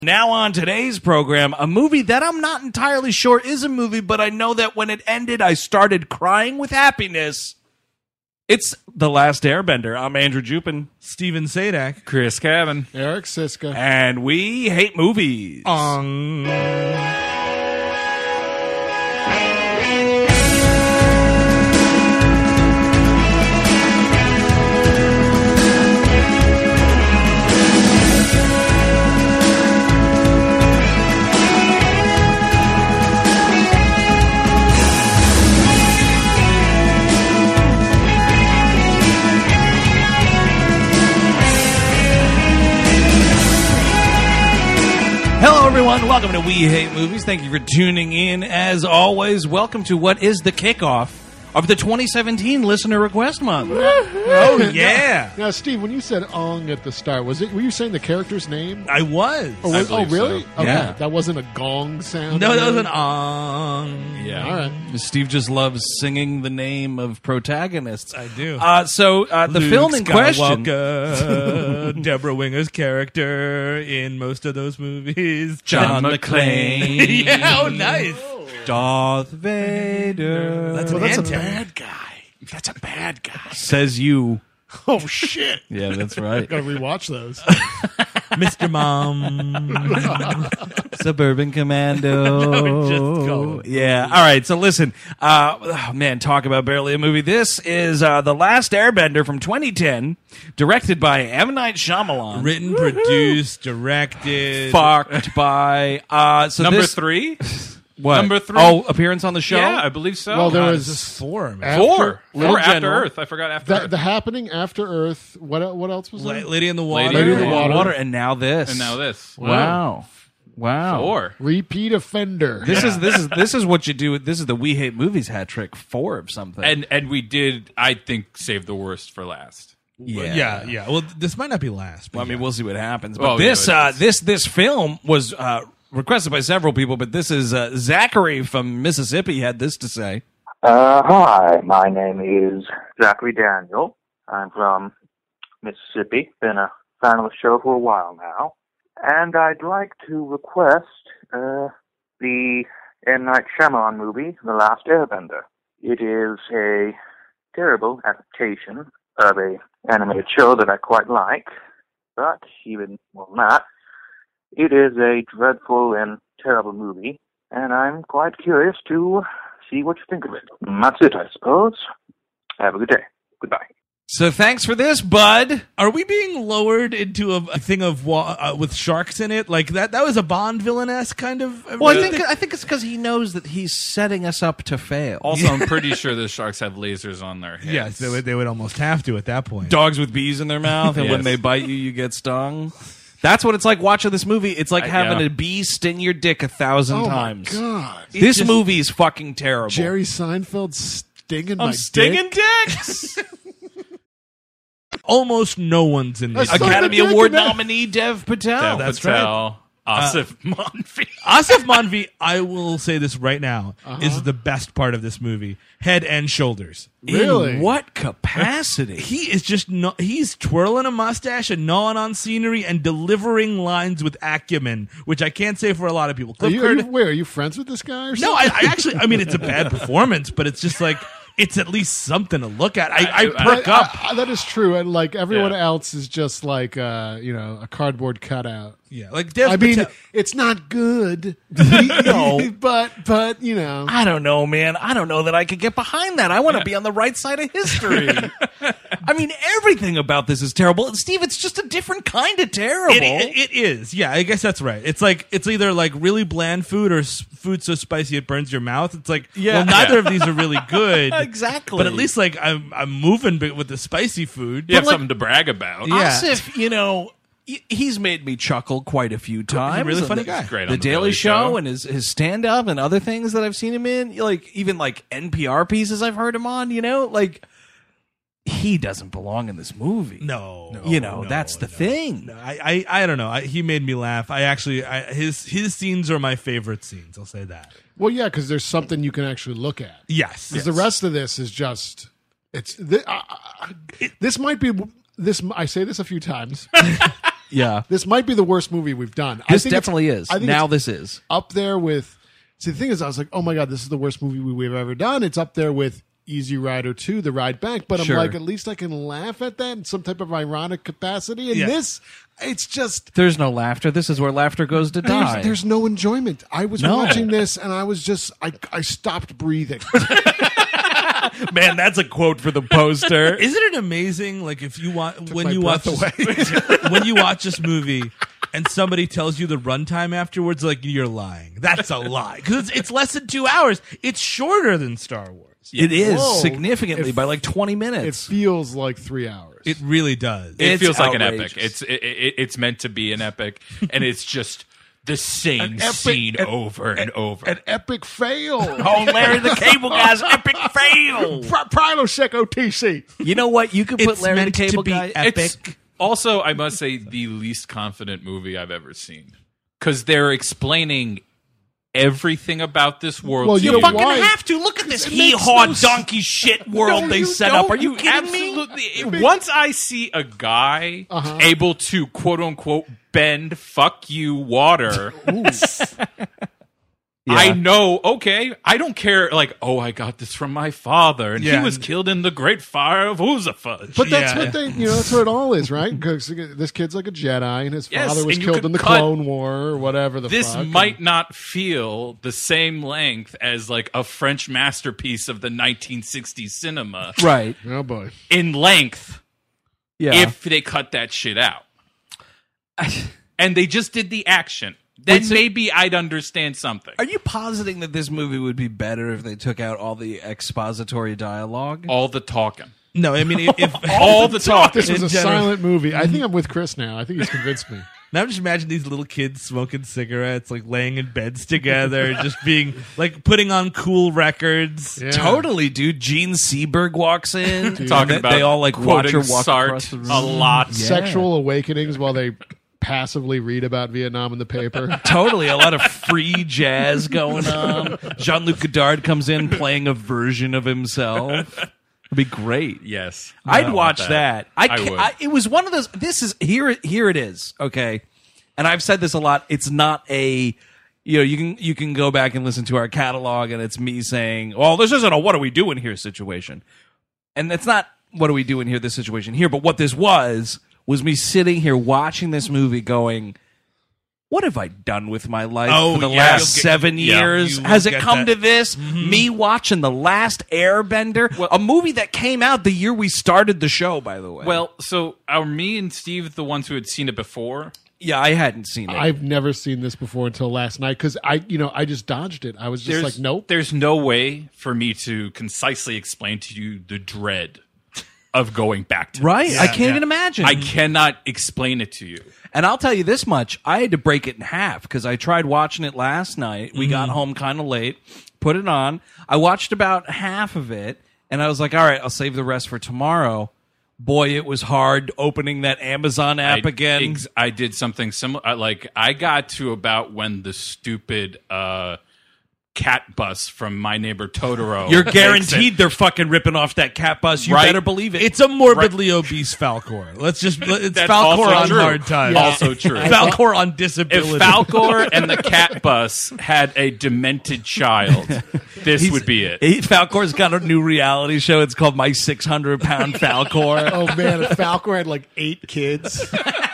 Now on today's program, a movie that I'm not entirely sure is a movie, but I know that when it ended, I started crying with happiness. It's The Last Airbender. I'm Andrew Jupin. Steven Sadak. Chris Cabin. Eric Siska. And we hate movies. Hello, everyone. Welcome to We Hate Movies. Thank you for tuning in. As always, welcome to what is the kickoff of the 2017 Listener Request Month. Oh, yeah. Now, Steve, when you said "ong" at the start, were you saying the character's name? I was. Oh, really? so. Okay. Yeah. That wasn't a gong sound? No, that was an ong. Yeah. All right. Steve just loves singing the name of protagonists. I do. The film in question... Skywalker, Deborah Winger's character in most of those movies. John McClane. Yeah, oh, nice. Darth Vader. That's Well, that's a Anton. bad guy. That's a bad guy. Says you. Oh, shit. Yeah, that's right. Gotta rewatch those. Mr. Mom. Suburban Commando. Just go. Yeah. All right. So listen, talk about barely a movie. This is The Last Airbender from 2010, directed by M. Night Shyamalan. Written, produced, directed. Fucked by Number 3? What? Number 3? Oh, appearance on the show. Yeah, I believe so. Well, there This was is 4, man. After- Four Little After General. Earth. I forgot After Earth. The Happening, After Earth. What else was there? Lady in the Water. Lady in the Water. and now this. and now this. Wow. 4. Repeat offender. This is what you do. This is the We Hate Movies hat trick. 4 of something. And we did, I think, save the worst for last. Yeah. Well, this might not be last. But Well, I mean, we'll see what happens. But Oh, yeah, this film was requested by several people. But this is Zachary from Mississippi had this to say. Hi, my name is Zachary Daniel. I'm from Mississippi. Been a fan of the show for a while now. And I'd like to request the M. Night Shyamalan movie, The Last Airbender. It is a terrible adaptation of a animated show that I quite like, but even more than that, it is a dreadful and terrible movie, and I'm quite curious to see what you think of it. That's it, I suppose. Have a good day. Goodbye. So thanks for this, bud. Are we being lowered into a thing of with sharks in it? Like that was a Bond villain-esque kind of. Well, I think it's because he knows that he's setting us up to fail. Also, I'm pretty sure the sharks have lasers on their heads. Yes, they would almost have to at that point. Dogs with bees in their mouth, and when Yes. they bite you, you get stung. That's what it's like watching this movie. It's like having yeah. a bee sting your dick 1,000 Oh, times. my God. This movie's fucking terrible. Jerry Seinfeld stinging my I'm stinging dick. dicks. Almost no one's in this. That's not Academy a dick Award in that. nominee Dev Patel. Dev that's Patel, Asif Manvi. Asif Manvi, I will say this right now, is the best part of this movie. Head and shoulders. Really? In what capacity? He is just he's twirling a mustache and gnawing on scenery and delivering lines with acumen, which I can't say for a lot of people. Are Cliff Curtis- are you friends with this guy or something? No, I actually, I mean, it's a bad performance, but it's just like, it's at least something to look at. I perk up. That is true, and like everyone Yeah. else is just like a cardboard cutout. Yeah, like Dev I mean, Patel- it's not good, No. but you know, I don't know, man. I don't know that I could get behind that. I want to be on the right side of history. I mean, everything about this is terrible. And Steve, it's just a different kind of terrible. It is. Yeah, I guess that's right. It's like it's either like really bland food or food so spicy it burns your mouth. It's like, well, neither of these are really good. Exactly. But at least like I'm moving with the spicy food. You have like- something to brag about. Yeah. Asif, he's made me chuckle quite a few times. He's a really And funny the- guy. Great The on Daily Show and his stand up and other things that I've seen him in, like even like NPR pieces I've heard him on, like he doesn't belong in this movie. No, that's the thing. No, I don't know. He made me laugh. His scenes are my favorite scenes. I'll say that. well, yeah, because there's something you can actually look at. Yes. Because the rest of this is just this might be this. I say this a few times. Yeah. This might be the worst movie we've done. This definitely is. I think Now it's this is. up there with. See, the thing is, I was like, oh my god, this is the worst movie we've ever done. It's up there with Easy Rider 2, The Ride Back. But I'm Sure. like, at least I can laugh at that in some type of ironic capacity. And Yeah. this, it's just. There's no laughter. This is where laughter goes to die. There's no enjoyment. I was No. watching this and I was just I stopped breathing. Man, that's a quote for the poster. Isn't it amazing? Like if you want when my you watch breath when you watch this movie and somebody tells you the runtime afterwards, like you're lying. That's a lie because it's less than 2 hours. It's shorter than Star Wars. It is Whoa. significantly If- by like 20 It minutes. feels like 3 hours. It really does. It It's feels like outrageous. an epic. It's meant to be an epic, and it's just the same An epic- scene over and over. An epic fail. Oh, Larry the Cable Guy's epic fail. Prilosec OTC. You know what? You could put It's Larry the meant to Cable be Guy. epic. It's also, I must say, the least confident movie I've ever seen because they're explaining everything about this world. Well, to you know Fucking why? have to look at this It makes hee-haw no donkey shit world No, they you set up. don't. Are you kidding me? Absolutely. Once I see a guy able to quote unquote bend "fuck you" water, I know. Okay, I don't care. Like, oh, I got this from my father, and Yeah. he was killed in the Great Fire of Uzafudge. But that's Yeah. what that's what it all is, right? Because this kid's like a Jedi, and his Yes, father was and you killed could in the cut- Clone War or whatever the this fuck. might not feel the same length as like a French masterpiece of the 1960s cinema Right. Oh boy. in length Yeah. if they cut that shit out. And they just did the action. Then maybe I'd understand something. Are you positing that this movie would be better if they took out all the expository dialogue? All the talking. No, I mean if All the talking. This was In a general. silent movie. I think I'm with Chris now. I think he's convinced me. Now just imagine these little kids smoking cigarettes, like laying in beds together, just being like putting on cool records. Yeah. Totally, dude. Gene Seberg walks in. Talking they, about they all like watch her quoting walk Sartre across the room. a lot. Yeah. Sexual awakenings while they passively read about Vietnam in the paper. Totally, a lot of free jazz going on. Jean-Luc Godard comes in playing a version of himself. It'd be great. Yes. I'd I want watch that. I would. It was one of those. This is here. Here it is. Okay, and I've said this a lot. It's not a. You know, you can go back and listen to our catalog, and it's me saying, "Well, this isn't a what are we doing here situation," and it's not what are we doing here this situation here. But what this was me sitting here watching this movie, going, what have I done with my life Oh, for the yeah, last you'll get- 7 yeah, years? you will Has it get come that. to this? Me watching The Last Airbender, a movie that came out the year we started the show, by the way. Well, so are me and Steve the ones who had seen it before? yeah, I hadn't seen it. I've never seen this before until last night because I just dodged it. I was just like, nope. There's no way for me to concisely explain to you the dread of going back to right? this. I can't even imagine. I cannot explain it to you. And I'll tell you this much. I had to break it in half because I tried watching it last night. We got home kind of late, put it on. I watched about half of it, and I was like, all right, I'll save the rest for tomorrow. Boy, it was hard opening that Amazon app again. I did something similar. Like I got to about when the stupid cat bus from My Neighbor Totoro. You're makes guaranteed it. they're fucking ripping off that cat bus. You Right. better believe it. It's a morbidly obese Falcor. It's That's Falcor also on true. hard times. Also true. Falcor on If disability. Falcor and the cat bus had a demented child, this would be it. Falcor's got a new reality show. It's called My 600-Pound Falcor. Oh man, if Falcor had like 8 kids.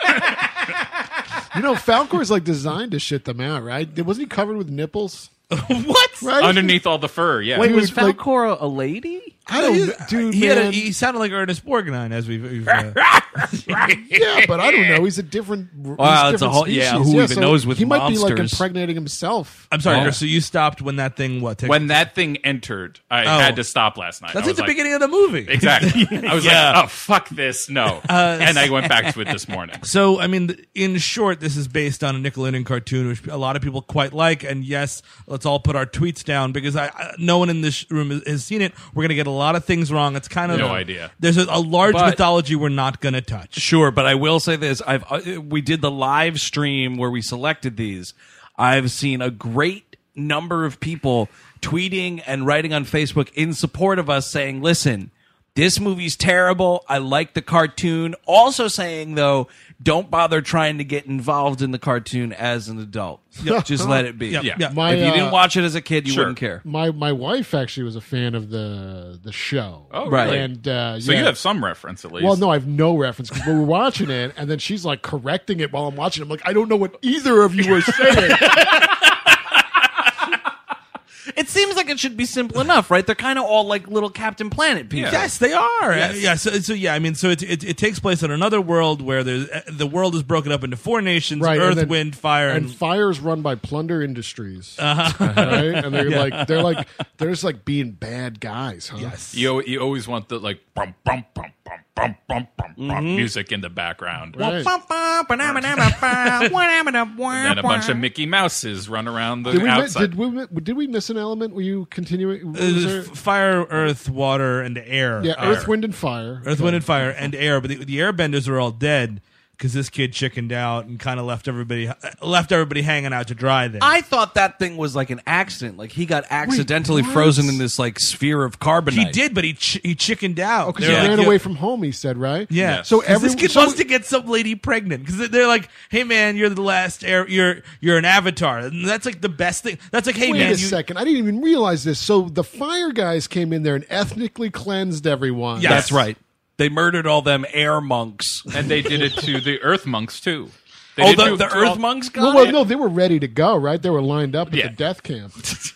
Falcor's like designed to shit them out, right? Wasn't he covered with nipples? What? Right? Underneath all the fur, yeah. Wait, was Dude, like- Falcor a lady? I don't know, dude, He, man. he sounded like Ernest Borgnine as we've yeah, but I don't know. He's a different. Wow, it's a whole- yeah, who even knows with he might be like monsters? impregnating himself. I'm sorry, Oh. Chris, so you stopped when that thing When that thing entered, I had to stop last night. That's I like was the beginning of the movie. Exactly. I was Yeah. like, oh, fuck this. No. And I went back to it this morning. So, I mean, in short, this is based on a Nickelodeon cartoon, which a lot of people quite like. And yes, let's all put our tweets down because no one in this room has seen it. We're going to get a lot of things wrong. It's kind of No idea. There's a large But- mythology we're not going to touch. Sure, but I will say this: we did the live stream where we selected these. I've seen a great number of people tweeting and writing on Facebook in support of us, saying, "Listen, this movie's terrible. I like the cartoon." Also saying, though, don't bother trying to get involved in the cartoon as an adult. Just let it be. Yep. Yeah. Yep. My, If you didn't watch it as a kid, you Sure. wouldn't care. My wife actually was a fan of the show. Oh, Right. really? And So yeah. you have some reference at least. Well, no, I have no reference because we were watching it, and then she's like correcting it while I'm watching it. I'm like, I don't know what either of you were saying. It seems like it should be simple enough, right? They're kind of all like little Captain Planet people. Yes, they are. Yes. Yeah. So yeah. I mean, so it takes place in another world where the world is broken up into 4 nations: Right, Earth, and then- Wind, Fire, And and Fire's run by Plunder Industries, right? And they're just like being bad guys, huh? yes. you always want the like bum bum bum bum bum bum bum bum music in the background. Right. And then a bunch of Mickey Mouses run around the Did we, outside. did we miss an element? Were you continuing? Was there- Fire, Earth, Water, and air. yeah, Earth, Wind, and Fire. Earth, Wind, and Fire, and air. But the airbenders are all dead because this kid chickened out and kind of left everybody hanging out to dry there. I thought that thing was like an accident. Like he got accidentally what? frozen in this like sphere of carbonite. he did, but he chickened out. Because They're he like, ran away from home. He said, right? Yeah. Yes. So 'Cause this kid so- wants to get some lady pregnant because they're like, "Hey man, you're the last you're an avatar." And that's like the best thing. That's like, "Hey Wait man, a second. I didn't even realize this. So the Fire guys came in there and ethnically cleansed everyone. Yes. That's right. They murdered all them air monks. And they did it to the Earth monks too. They Oh, did do- the Earth monks got Well, it? no, they were ready to go, right? They were lined up at Yeah. the death camp.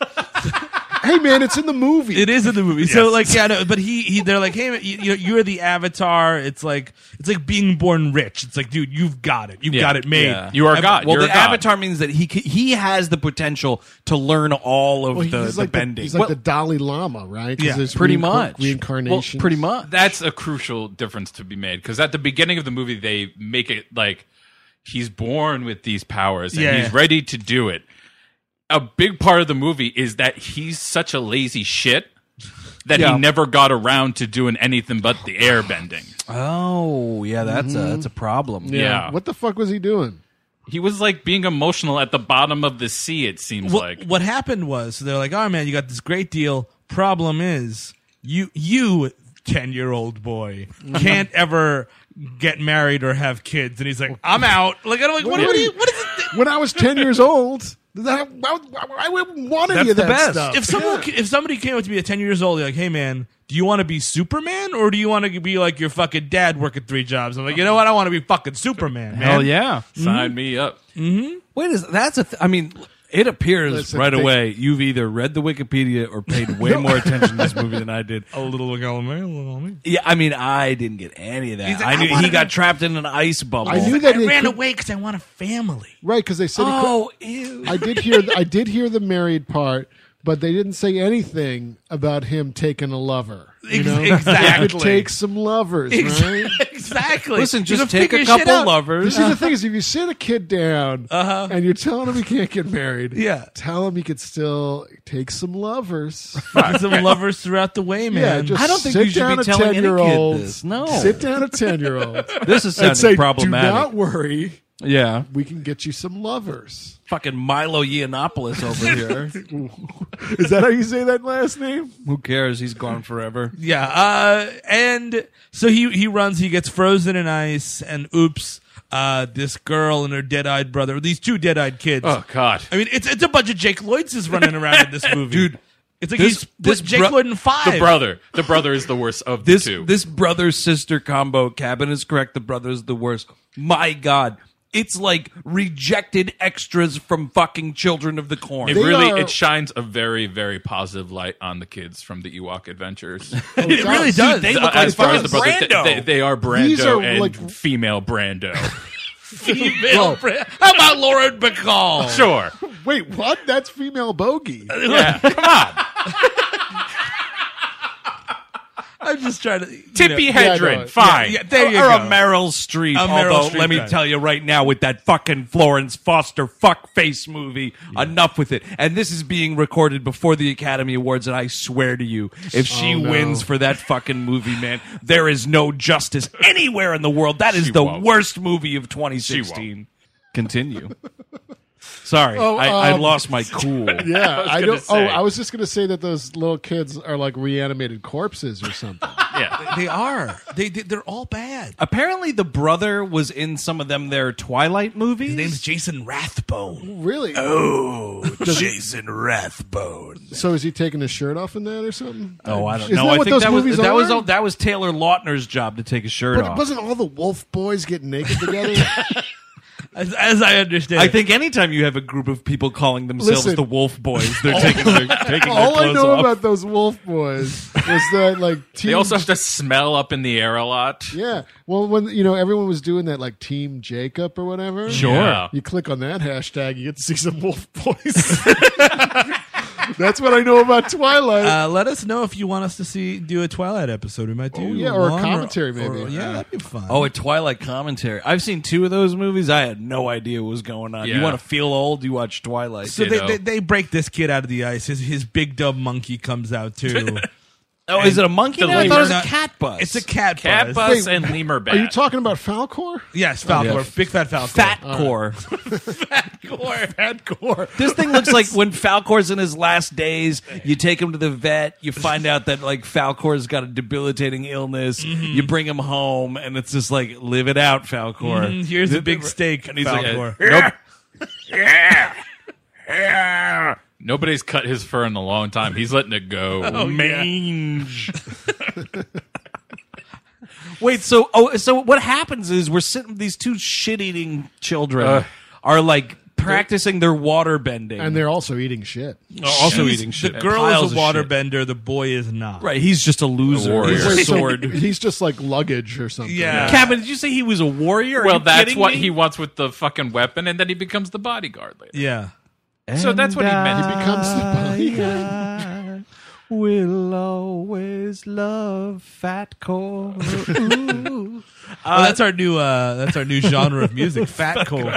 Hey, man, it's in the movie. It is in the movie. So like, yeah, no, but they're like, hey, man, you're the avatar. It's like being born rich. It's like, dude, you've got it. You've got it made. Yeah. You are God. Well, You're the a god. avatar means that he has the potential to learn all of Well, the he's like bending. he's like the Dalai Lama, right? 'Cause Yeah, there's pretty much. reincarnation. Well, pretty much. That's a crucial difference to be made because at the beginning of the movie they make it like he's born with these powers and Yeah. he's ready to do it. A big part of the movie is that he's such a lazy shit that Yeah. he never got around to doing anything but the air bending. Oh, yeah, that's a problem. Yeah. What the fuck was he doing? He was like being emotional at the bottom of the sea, it seems like. What happened was they're like, oh man, you got this great deal. Problem is, you 10-year-old boy can't ever get married or have kids, and he's like, I'm out. Like, I'm like, what is it? When I was 10 years old, I wouldn't want any That's of the that best. stuff. If somebody came up to me at 10 years old, they're like, hey man, do you want to be Superman or do you want to be like your fucking dad working 3 jobs? I'm like, you know what? I want to be fucking Superman, man. Hell yeah. Sign me up. Wait, that's I mean, it appears Listen, right they- away you've either read the Wikipedia or paid way more attention to this movie than I did. A little like, oh man, a little me. Yeah, I mean, I didn't get any of that. He's like, I knew I wanna he got be- trapped in an ice bubble. I knew that I he ran could- away because I want a family. Right, because they said he could, Oh, ew. I did hear the married part, but they didn't say anything about him taking a lover. You know? Exactly. He could take some lovers, right? Exactly. Listen, You just can take a figure shit couple out. lovers. See, the thing is, if you sit a kid down and you're telling him he can't get married, Yeah. tell him he could still take some lovers. Find some lovers throughout the way, Yeah, man. just I don't think sit you should down be a telling any kid 10-year-old. this. No. Sit down a 10-year-old This is and sounding say, problematic. do not worry, Yeah. we can get you some lovers. Fucking Milo Yiannopoulos over here. Is that how you say that last name? Who cares? He's gone forever. Yeah, and so he runs, he gets frozen in ice, and oops, this girl and her dead-eyed brother, these 2 dead-eyed kids. Oh, God. I mean, it's a bunch of Jake Lloyd's running around in this movie, Dude, It's like this- he's this put Jake bro- Lloyd in 5. The brother is the worst of the This two. this brother sister combo, Cabin is correct. The brother's the worst. My God, it's like rejected extras from fucking Children of the Corn. It They really are- it shines a very, very positive light on the kids from the Ewok Adventures. It really does. They look like As far as the fucking brothers, Brando. they are Brando These are and like- female Brando. Female How about Lauren Bacall? Sure. Wait, what? That's female bogey. Yeah. Come on. I'm just trying to Tippy Hedren. no, Fine. Yeah, there you or go. a Meryl Streep. A Meryl Although, Streep let me guy. tell you right now, with that fucking Florence Foster fuckface movie, enough with it. And this is being recorded before the Academy Awards, and I swear to you, if she Oh, no. wins for that fucking movie, man, there is no justice anywhere in the world. That is She the won't. worst movie of 2016. Continue. Sorry, Oh, I lost my cool. Yeah, I gonna don't. say. I was just going to say that those little kids are like reanimated corpses or something. Yeah. They are. They're all bad. Apparently, the brother was in some of them their Twilight movies. His name's Jason Rathbone. Really? Oh, Jason Rathbone. So is he taking his shirt off in that or something? Oh, I don't Isn't know. that I what think those that was movies that was are? that was Taylor Lautner's job to take his shirt But off. wasn't all the Wolf Boys getting naked together? As I understand I it. think anytime you have a group of people calling themselves Listen. the Wolf Boys, they're taking their All I clothes know off. about those Wolf Boys was that like team. They also have to smell up in the air a lot. yeah. Well, when everyone was doing that like Team Jacob or whatever. Sure. Yeah. You click on that hashtag, you get to see some Wolf Boys. That's what I know about Twilight. Let us know if you want us to do a Twilight episode. We might do or a one commentary maybe. yeah, that'd be fun. Oh, a Twilight commentary. I've seen 2 of those movies. I had no idea what was going on. You Yeah. want to feel old? You watch Twilight. so Ditto. they break this kid out of the ice. His big dub monkey comes out too. Oh, is it a monkey? the now? I thought it was a lemur- cat bus. It's a cat Cat buzz. bus and lemur bat. Are you talking about Falcor? Yes, Falcor. Yeah. Big fat Falcor. Fat core. Falcor. This thing looks like when Falcor's in his last days, you take him to the vet, you find out that like Falcor's got a debilitating illness, you bring him home, and it's just like, live it out, Falcor. Here's a big steak, And he's like, Falcor. Nope. Nobody's cut his fur in a long time. He's letting it go. mange. Wait, so what happens is we're sitting, these 2 shit-eating children are like practicing their water bending. And they're also eating shit. also eating shit. The girl Piles is a of shit. waterbender. The boy is not. Right, he's just a loser. A warrior. He's a Wait, so sword. he's just like luggage or something. Yeah. Cabin, did you say he was a warrior? Are Well, you that's kidding what me? he wants with the fucking weapon, and then he becomes the bodyguard later. Yeah. So that's what he meant. He becomes the bodyguard. Will always love fat core. Ooh. That's our new genre of music, fatcore.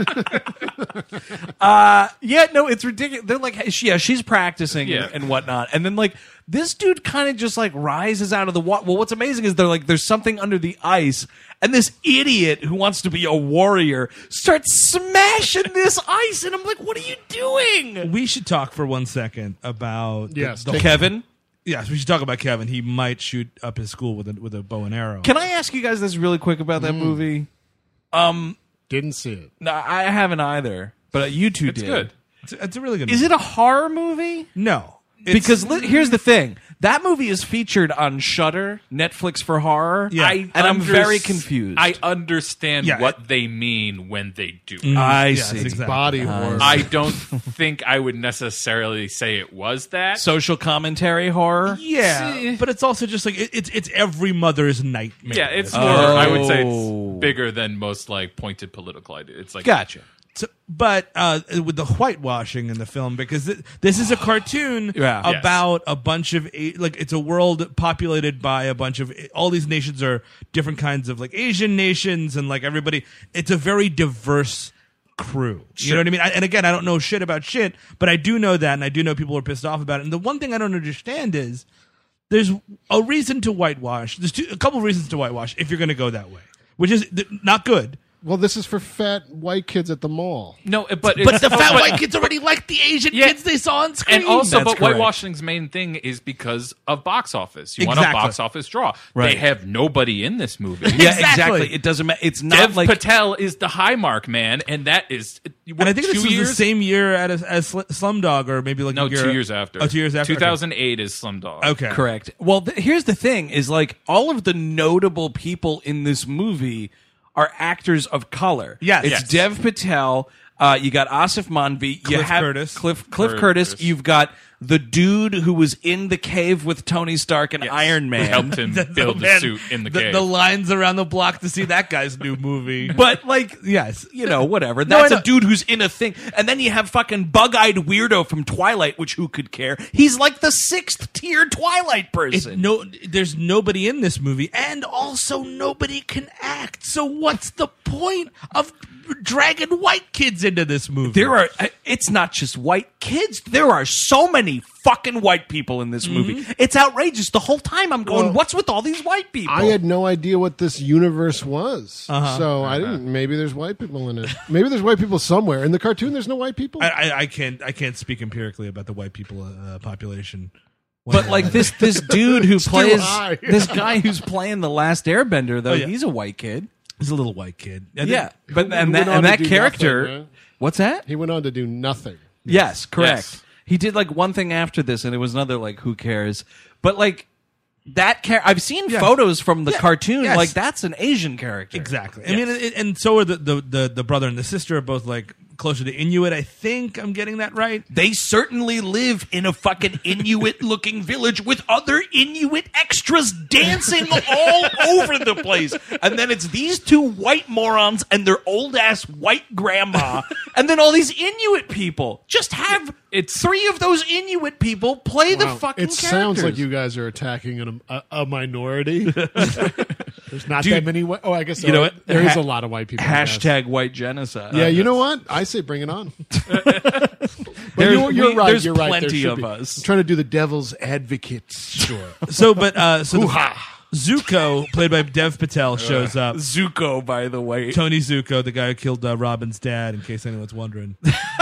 Yeah, no, it's ridiculous. They're like, she's practicing Yeah. and whatnot, and then like this dude kind of just like rises out of the water. Well, what's amazing is they're like, there's something under the ice, and this idiot who wants to be a warrior starts smashing this ice, and I'm like, what are you doing? We should talk for 1 second about Yes, the take- Kevin, Yes, we should talk about Kevin. He might shoot up his school with a bow and arrow. can I ask you guys this really quick about that movie? Didn't see it. No, I haven't either, but you two It's did. good. It's a really good. Is movie. it a horror movie? No, Because here's the thing: that movie is featured on Shudder, Netflix for horror. Yeah. and I'm very confused. I understand Yeah. what they mean when they do. I Yes, see. exactly. Body horror. I don't think I would necessarily say it was that. Social commentary horror. Yeah, but it's also just like it's every mother's nightmare. yeah, it's more. I would say Oh. it's bigger than most like pointed political ideas. It's like Gotcha. So, but with the whitewashing in the film, because this is a cartoon Yeah. Yes. about a bunch of it's a world populated by a bunch of all these nations are different kinds of like Asian nations and like everybody. It's a very diverse crew. You know what I mean? And again, I don't know shit about shit, but I do know that, and I do know people are pissed off about it. And the one thing I don't understand is there's a reason to whitewash. There's a couple of reasons to whitewash if you're going to go that way, which is not good. Well, this is for fat white kids at the mall. no, but But it's- the fat white kids already like the Asian Yeah. kids they saw on screen. And also, That's but correct. whitewashing's main thing is because of box office. You want Exactly. a box office draw. Right. They have nobody in this movie. Yeah, Exactly. exactly. It doesn't matter. It's not Dev like Patel is the high mark man, and that is. What, And I think this 2 was years? the same year as Slumdog, or maybe like No, a year, 2 years after. Oh, 2 years after. 2008 is Slumdog. Okay. correct. Well, here's the thing: is like all of the notable people in this movie are actors of color. Yes. it's Yes. Dev Patel. You got Asif Manvi. You Cliff have Curtis. Cliff Curtis. Curtis. You've got the dude who was in the cave with Tony Stark and Yes. Iron Man. Who helped him build the Man, suit in the cave. The lines around the block to see that guy's new movie. But like, yes, you know, whatever. No, That's I know. a dude who's in a thing. And then you have fucking bug-eyed weirdo from Twilight, which who could care? He's like the 6th tier Twilight person. there's nobody in this movie, and also nobody can act. So what's the point of dragging white kids into this movie? There are. It's not just white kids. There are so many fucking white people in this movie. It's outrageous. The whole time I'm going, Well, what's with all these white people? I had no idea what this universe was. So I didn't. Maybe there's white people in it. Maybe there's white people somewhere. In the cartoon, there's no white people? I can't speak empirically about the white people population. But like this dude who plays high. this guy who's playing the Last Airbender, though, yeah. he's a white kid. He's a little white kid. Yeah, but who and went on to that do character, nothing, right? what's that? He went on to do nothing. Yes, correct. Yes. He did like one thing after this, and it was another like who cares? But like that I've seen Yeah. photos from the cartoon. Yes. Like that's an Asian character. Exactly. I mean, and so are the brother and the sister are both like closer to Inuit. I think I'm getting that right. They certainly live in a fucking Inuit-looking village with other Inuit extras dancing all over the place. And then it's these two white morons and their old-ass white grandma. And then all these Inuit people. Just have three of those Inuit people play the Wow. fucking It sounds like characters. you guys are attacking a minority. There's not Dude, that many. Oh, I guess you know what? there is a lot of white people. I guess. Hashtag white genocide. Yeah, you know what? I say bring it on. But There's- you're right. there's You're right. There plenty should of be. us. I'm trying to do the devil's advocate. Sure. So, but so Hoo-ha. Zuko, played by Dev Patel, shows up. Zuko, by the way. Tony Zuko, the guy who killed Robin's dad, in case anyone's wondering.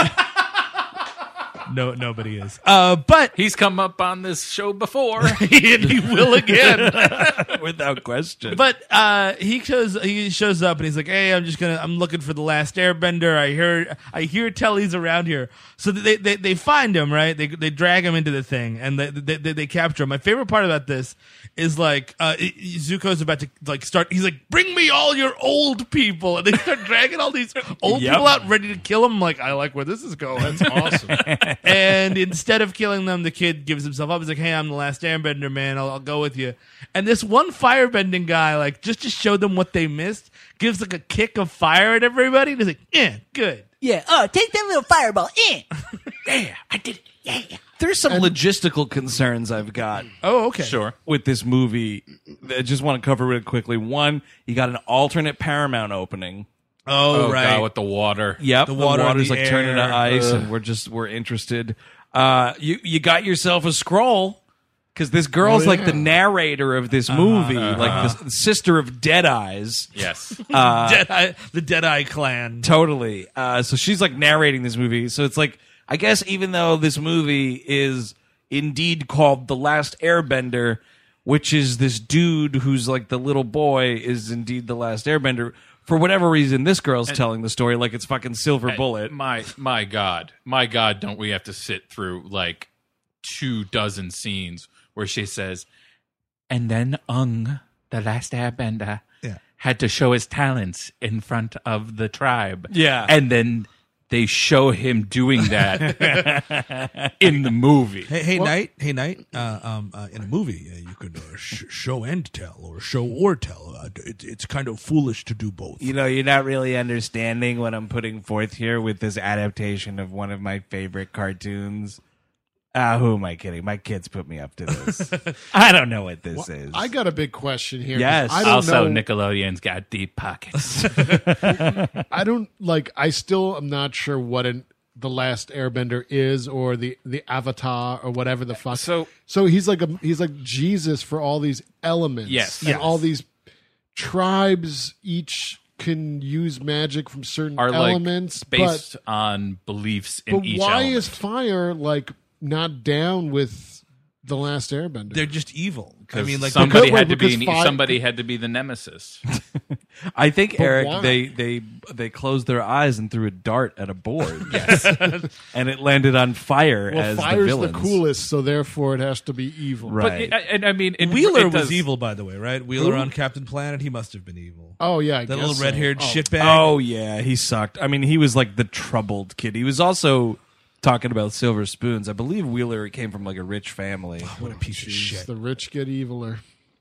No, nobody is. But He's come up on this show before. he will again. Without question. But he shows up and he's like, "Hey, I'm looking for the Last Airbender. I hear Telly's around here." So they find him, right? They drag him into the thing and they capture him. My favorite part about this is like Zuko's about to like start. He's like, "Bring me all your old people," and they start dragging all these old Yep. people out, ready to kill him. I'm like, I like where this is going. That's awesome. And instead of killing them, the kid gives himself up. He's like, "Hey, I'm the Last Airbender, man. I'll go with you." And this one firebending guy, like, just to show them what they missed, gives like a kick of fire at everybody. And he's like, "Yeah, good." Yeah. Oh, take that little fireball. Yeah, I did it. Yeah. There's some logistical concerns I've got Oh, okay. Sure. with this movie. I just want to cover real quickly. One, you got an alternate Paramount opening. Oh, Oh, right. God, with the water. Yep, The the water in water's the like turning to air. ice, and we're interested. You got yourself a scroll because this girl's Oh, like yeah. the narrator of this movie, like the sister of Dead Eyes. Yes. The Deadeye clan. Totally. So she's like narrating this movie. So it's like, I guess even though this movie is indeed called The Last Airbender, which is this dude who's like the little boy is indeed the last Airbender. For whatever reason, this girl's telling the story like it's fucking Silver Bullet. My God, don't we have to sit through like 24 scenes where she says, and then Ung, the last airbender, Yeah. had to show his talents in front of the tribe. Yeah. And then they show him doing that in the movie. Hey, Knight. In a movie, you could show and tell, or show or tell. It's kind of foolish to do both. You know, you're not really understanding what I'm putting forth here with this adaptation of one of my favorite cartoons. Who am I kidding? My kids put me up to this. I don't know what this is. I got a big question here. Yes. I don't Also, know. Nickelodeon's got deep pockets. I don't like. I still am not sure what the Last Airbender is, or the Avatar, or whatever the fuck. So- he's like Jesus for all these elements. Yes. and Yes. all these tribes each can use magic from certain Are like elements, based on beliefs in but each why element. is fire like not down with the Last Airbender? They're just evil. I mean, like somebody because- had to be because somebody had to be the nemesis. I think, Eric, why? they closed their eyes and threw a dart at a board. Yes. And it landed on fire well, as the fire's villains. the coolest, so therefore it has to be evil. Right. But I mean, Wheeler it was does- evil, by the way, right? Wheeler Who? on Captain Planet, he must have been evil. Oh yeah, I That guess little so. red-haired Oh, shitbag. Oh, yeah, he sucked. I mean, he was like the troubled kid. He was also talking about silver spoons. I believe Wheeler came from like a rich family. What a piece of Jeez, shit. the rich get eviler.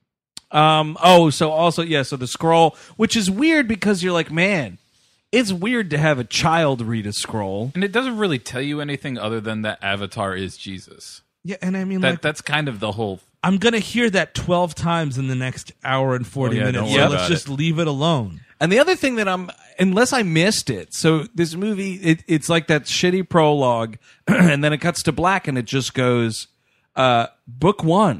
So the scroll, which is weird because you're like, man, it's weird to have a child read a scroll. and it doesn't really tell you anything other than that Avatar is Jesus. Yeah, and I mean, like, That's kind of the whole. I'm going to hear that 12 times in the next hour and 40 Oh, yeah, minutes. don't So worry let's about just leave it alone. And the other thing that unless I missed it, so this movie, it's like that shitty prologue, and then it cuts to black, and it just goes, book 1,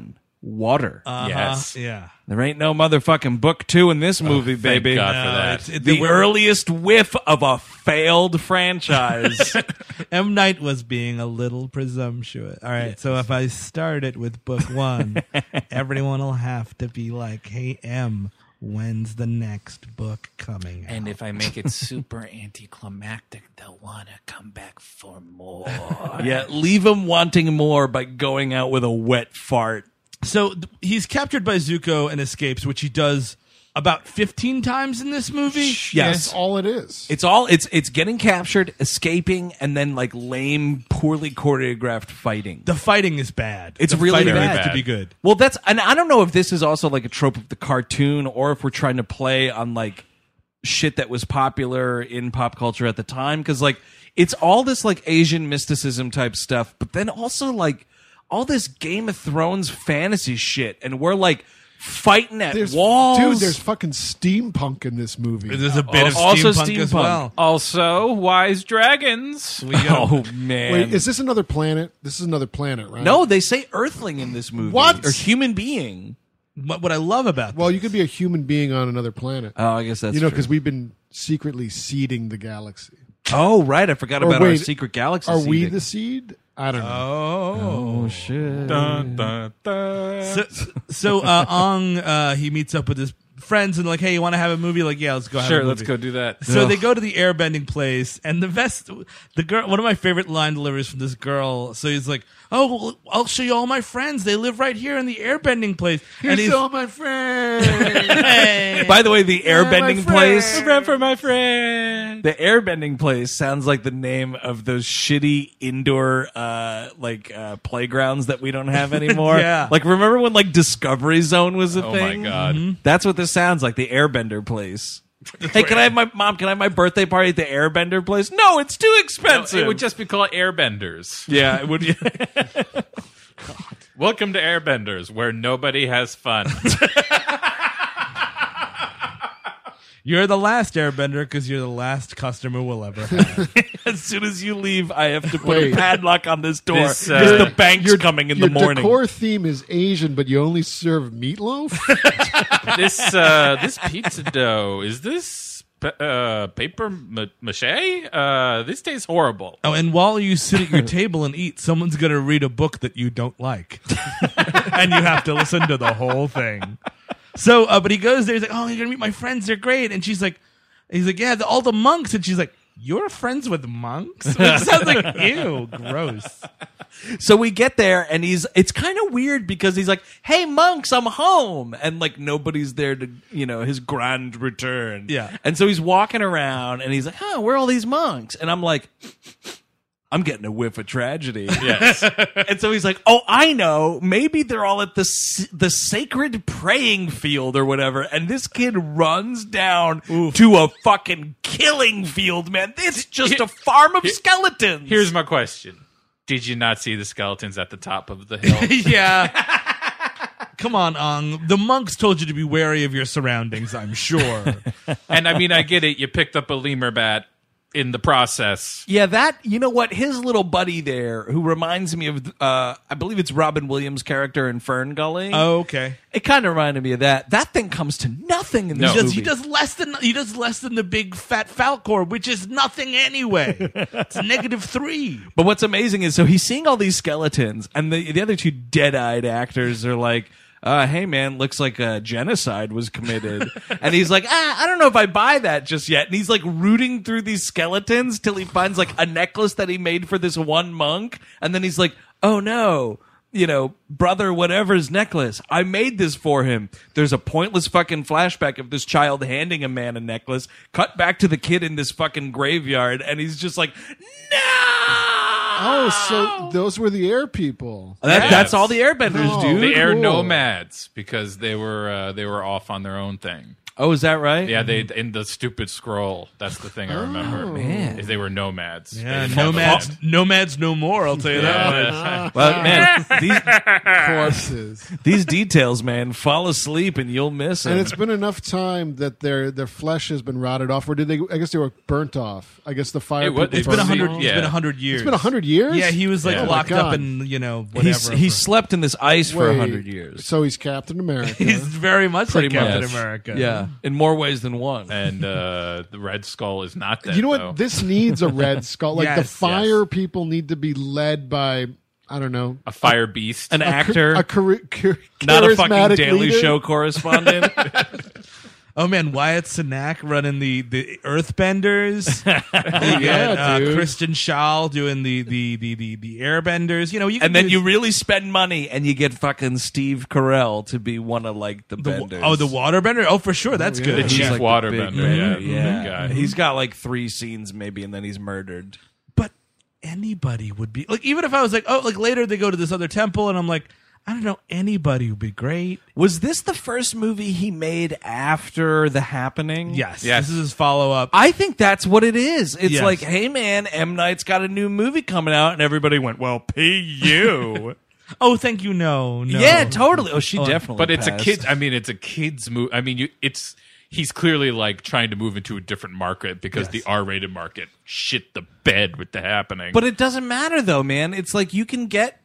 water. Yes. Yeah. There ain't no motherfucking book 2 in this movie, Thank baby. God for that. The earliest whiff of a failed franchise. M. Night was being a little presumptuous. All right, so if I start it with book 1, everyone will have to be like, "Hey, M, when's the next book coming out?" And if I make it super anticlimactic, they'll want to come back for more. Yeah, leave him wanting more by going out with a wet fart. So he's captured by Zuko and escapes, which he does about 15 times in this movie. Yes. That's all it is. It's getting captured, escaping, and then like lame, poorly choreographed fighting. The fighting is bad. It's The really fighting bad. needs to be good. Well, and I don't know if this is also like a trope of the cartoon or if we're trying to play on like shit that was popular in pop culture at the time. Cause like it's all this like Asian mysticism type stuff, but then also like all this Game of Thrones fantasy shit. And we're like fighting at walls. Dude, there's fucking steampunk in this movie. There's a bit of Also steampunk as steampunk. well. Also, wise dragons. Oh man. Wait, is this another planet? This is another planet, right? No, they say Earthling in this movie. What? Or human being. What I love about Well, you could be a human being on another planet. Oh, I guess that's you know, true. because we've been secretly seeding the galaxy. Oh, right. I forgot Or about our wait, secret galaxy. Are we seeding. the seed? I don't know. Oh. shit. Dun, dun, dun. So Ong, he meets up with his friends and like, "Hey, you want to have a movie?" Like, "Yeah, let's go have a Sure, movie." let's go do that. So they go to the airbending place, and the girl, one of my favorite line deliveries from this girl. So he's like, "Oh, well, I'll show you all my friends. They live right here in the airbending place." And he's, all my friends. "Hey." By the way, the airbending place. Run for my friend. The airbending place sounds like the name of those shitty indoor playgrounds that we don't have anymore. Yeah. Like remember when like Discovery Zone was a Oh my thing? God. That's what this sounds like, the airbender place. Hey, can I have my birthday party at the airbender place? No, it's too expensive. It would just be called Airbenders. yeah, it would. Welcome to Airbenders, where nobody has fun. You're the last airbender because you're the last customer we'll ever have. As soon as you leave, I have to put Wait. a padlock on this door This, because the bank's coming in the Your morning. decor theme is Asian, but you only serve meatloaf? This pizza dough, is this paper mache? This tastes horrible. Oh, and while you sit at your table and eat, someone's going to read a book that you don't like. And you have to listen to the whole thing. So, but he goes there, he's like, "Oh, you're going to meet my friends. They're great." And he's like, "Yeah, all the monks." And she's like, "You're friends with monks?" Which sounds like, ew, gross. So we get there and it's kind of weird because he's like, "Hey monks, I'm home." And like nobody's there to, his grand return. Yeah. And so he's walking around and he's like, "Oh, where are all these monks?" And I'm like, I'm getting a whiff of tragedy. Yes. And so he's like, "Oh, I know. Maybe they're all at the sacred praying field or whatever." And this kid runs down to a fucking killing field, man. It's just a farm of skeletons. Here's my question. Did you not see the skeletons at the top of the hill? Yeah. Come on, Ong. The monks told you to be wary of your surroundings, I'm sure. And I mean, I get it. You picked up a lemur bat in the process. Yeah, you know what? His little buddy there, who reminds me of, I believe it's Robin Williams' character in Fern Gully. Oh, okay. It kind of reminded me of that. That thing comes to nothing in this movie. He does less than the big fat Falcor, which is nothing anyway. It's a -3. But what's amazing is, so he's seeing all these skeletons, and the other two dead-eyed actors are like, "Hey man, looks like a genocide was committed." And he's like, "I don't know if I buy that just yet." And he's like rooting through these skeletons till he finds like a necklace that he made for this one monk. And then he's like, "Oh no, brother whatever's necklace. I made this for him." There's a pointless fucking flashback of this child handing a man a necklace. Cut back to the kid in this fucking graveyard. And he's just like, "No!" Oh, so those were the air people. That's all the airbenders, Oh. dude. The air Cool. nomads, because they were off on their own thing. Oh, is that right? Yeah, they in the stupid scroll. That's the thing I remember. man. Is they were nomads. Yeah, They fought nomads no more. I'll tell you that much. Well, man, Corpses. these details, man, fall asleep and you'll miss them. And it's been enough time that their flesh has been rotted off, or did they? I guess they were burnt off. I guess the fire. It was- people it's It's been burned 100. them. It's Yeah. been 100 years. It's been 100 years. Yeah, he was like Yeah. locked Oh my up God. in whatever. he slept in this ice for Wait, 100 years. So he's Captain America. He's very much Pretty like Captain much. America. Yeah, in more ways than one. And the Red Skull is not dead. You know what? though. This needs a Red Skull. Like the Yes, fire people need to be led by, I don't know, A fire beast. An actor, a not a fucking charismatic Daily leader. Show correspondent. Oh man, Wyatt Cenac running the Earthbenders. yeah, dude. Christian Schall doing the Airbenders. You know, you can And then do you really spend money and you get fucking Steve Carell to be one of like the benders. the Waterbender. Oh, for sure, that's yeah. good. The He's Chief like the Waterbender. big- Yeah, big guy. He's got like 3 scenes maybe, and then he's murdered. But anybody would be like, even if I was like, oh, like later they go to this other temple, and I'm like, I don't know, anybody would be great. Was this the first movie he made after The Happening? Yes, Yes. this is his follow up. I think that's what it is. It's Yes. like, hey man, M. Night's got a new movie coming out, and everybody went, well, pay you. Oh, thank you. No. Yeah, totally. Oh, she definitely. But it's passed. a kid. I mean, it's a kid's movie. I mean, he's clearly like trying to move into a different market because the R-rated market shit the bed with The Happening. But it doesn't matter though, man. It's like you can get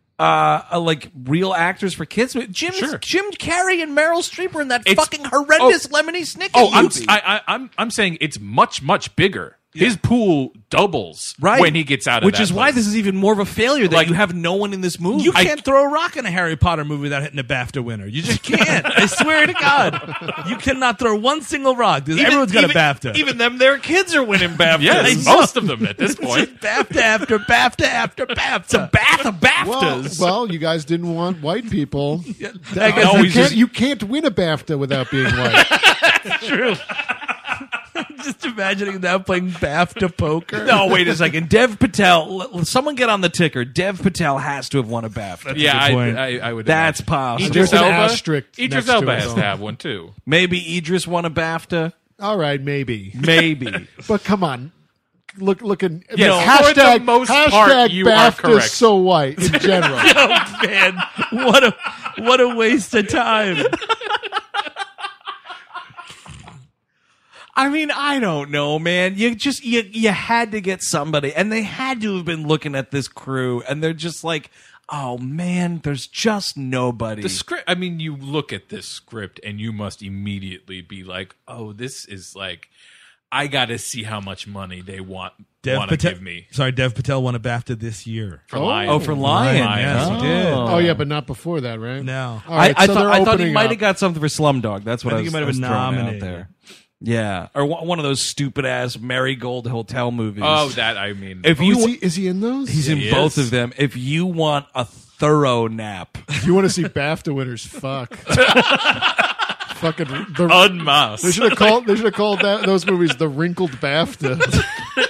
like real actors for kids. Jim Carrey and Meryl Streep are in that It's- fucking horrendous Lemony Snicket movie. I'm saying it's much bigger. His pool doubles Right. when he gets out of Which that is why place. this is even more of a failure that Like- you have no one in this movie. You can't throw a rock in a Harry Potter movie without hitting a BAFTA winner. You just can't. I swear to God. You cannot throw one single rock. Because everyone's got a BAFTA. Even them, their kids are winning BAFTAs. Yes, most of them at this point. BAFTA after BAFTA after BAFTA. Bath of BAFTAs. Well, you guys didn't want white people. I guess always You can't win a BAFTA without being white. just imagining them playing BAFTA poker. No, wait a second. Dev Patel. Someone get on the ticker. Dev Patel has to have won a BAFTA. Yeah, good point. I would. That's imagine. possible. Idris There's an Elba. asterisk Idris next to Elba it, has though. to have one too. Maybe Idris won a BAFTA. All right, maybe. Maybe. But come on. Looking. Yes, for the most part, hashtag you are BAFTA correct. so white in general. Oh, man. What a waste of time. I mean, I don't know, man. You had to get somebody, and they had to have been looking at this crew, and they're just like, oh man, there's just nobody. The script. I mean, you look at this script and you must immediately be like, "Oh, this is like, I got to see how much money they want to give me Sorry, Dev Patel won a BAFTA this year. for Oh. Lion." Oh, for Lion. Yes, he did. Oh, yeah, but not before that, right? No. All right, I so thought they're I thought he opening might up. have got something for Slumdog. That's what I I, think was, he might have I was been throwing out nominated. there. Yeah, or one of those stupid ass Marigold Hotel movies. Oh, that I mean, if Oh, you is he in those? he's in He both is. of them. If you want a thorough nap, If you want to see BAFTA winners, fuck. Fucking the, unmasked. they should have called those movies the wrinkled BAFTA.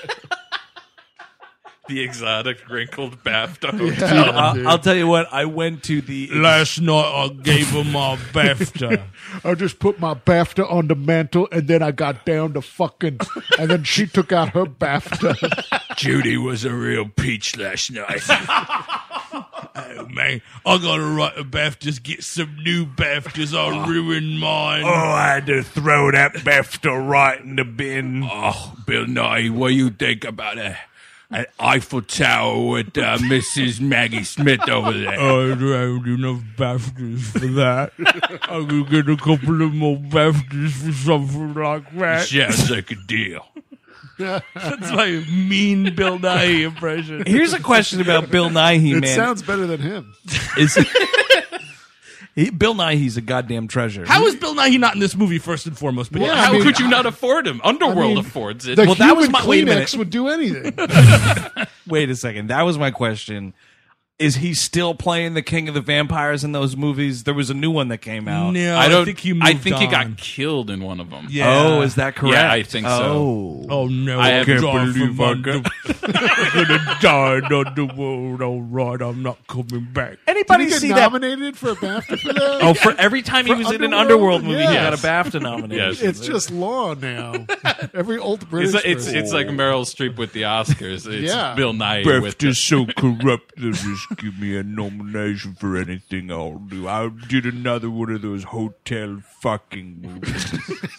The exotic wrinkled BAFTA. Yeah, dude. I'll tell you what. I went to the Last night I gave him my BAFTA. I just put my BAFTA on the mantle, and then I got down to fucking, and then she took out her BAFTA. Judy was a real peach last night. Oh, man, I gotta write a BAFTAs, get some new BAFTAs. I ruined mine. I had to throw that BAFTA right in the bin. Oh, Bill Nye, what do you think about an Eiffel Tower with Mrs. Maggie Smith over there? I don't have enough BAFTAs for that. I could get a couple of more BAFTAs for something like that. Sounds like a deal. That's my mean Bill Nighy impression. Here's a question about Bill Nighy, It man. sounds better than him. Is Bill Nighy's a goddamn treasure. How is Bill Nighy not in this movie first and foremost? But Yeah, How I mean, could you not afford him? Underworld mean, affords it. The Well, that human was my- wait a Kleenex minute. would do anything. Wait a second. That was my question. Is he still playing the King of the Vampires in those movies? There was a new one that came out. No, I don't think he moved I think he on. got killed in one of them. Yeah. Oh, is that correct? Yeah, I think so. Oh. Oh no! I can't believe I'm gonna die on the world. All right, I'm not coming back. Did Anybody he get see that? nominated for a BAFTA for that? Oh, for every time he was in an Underworld movie, he got a BAFTA nomination. Yes. It's just law now. Every old British It's like Meryl Streep with the Oscars. It's Yeah. Bill Nye with BAFTA's so corrupt, they'll just give me a nomination for anything I'll do. I did another one of those hotel fucking movies.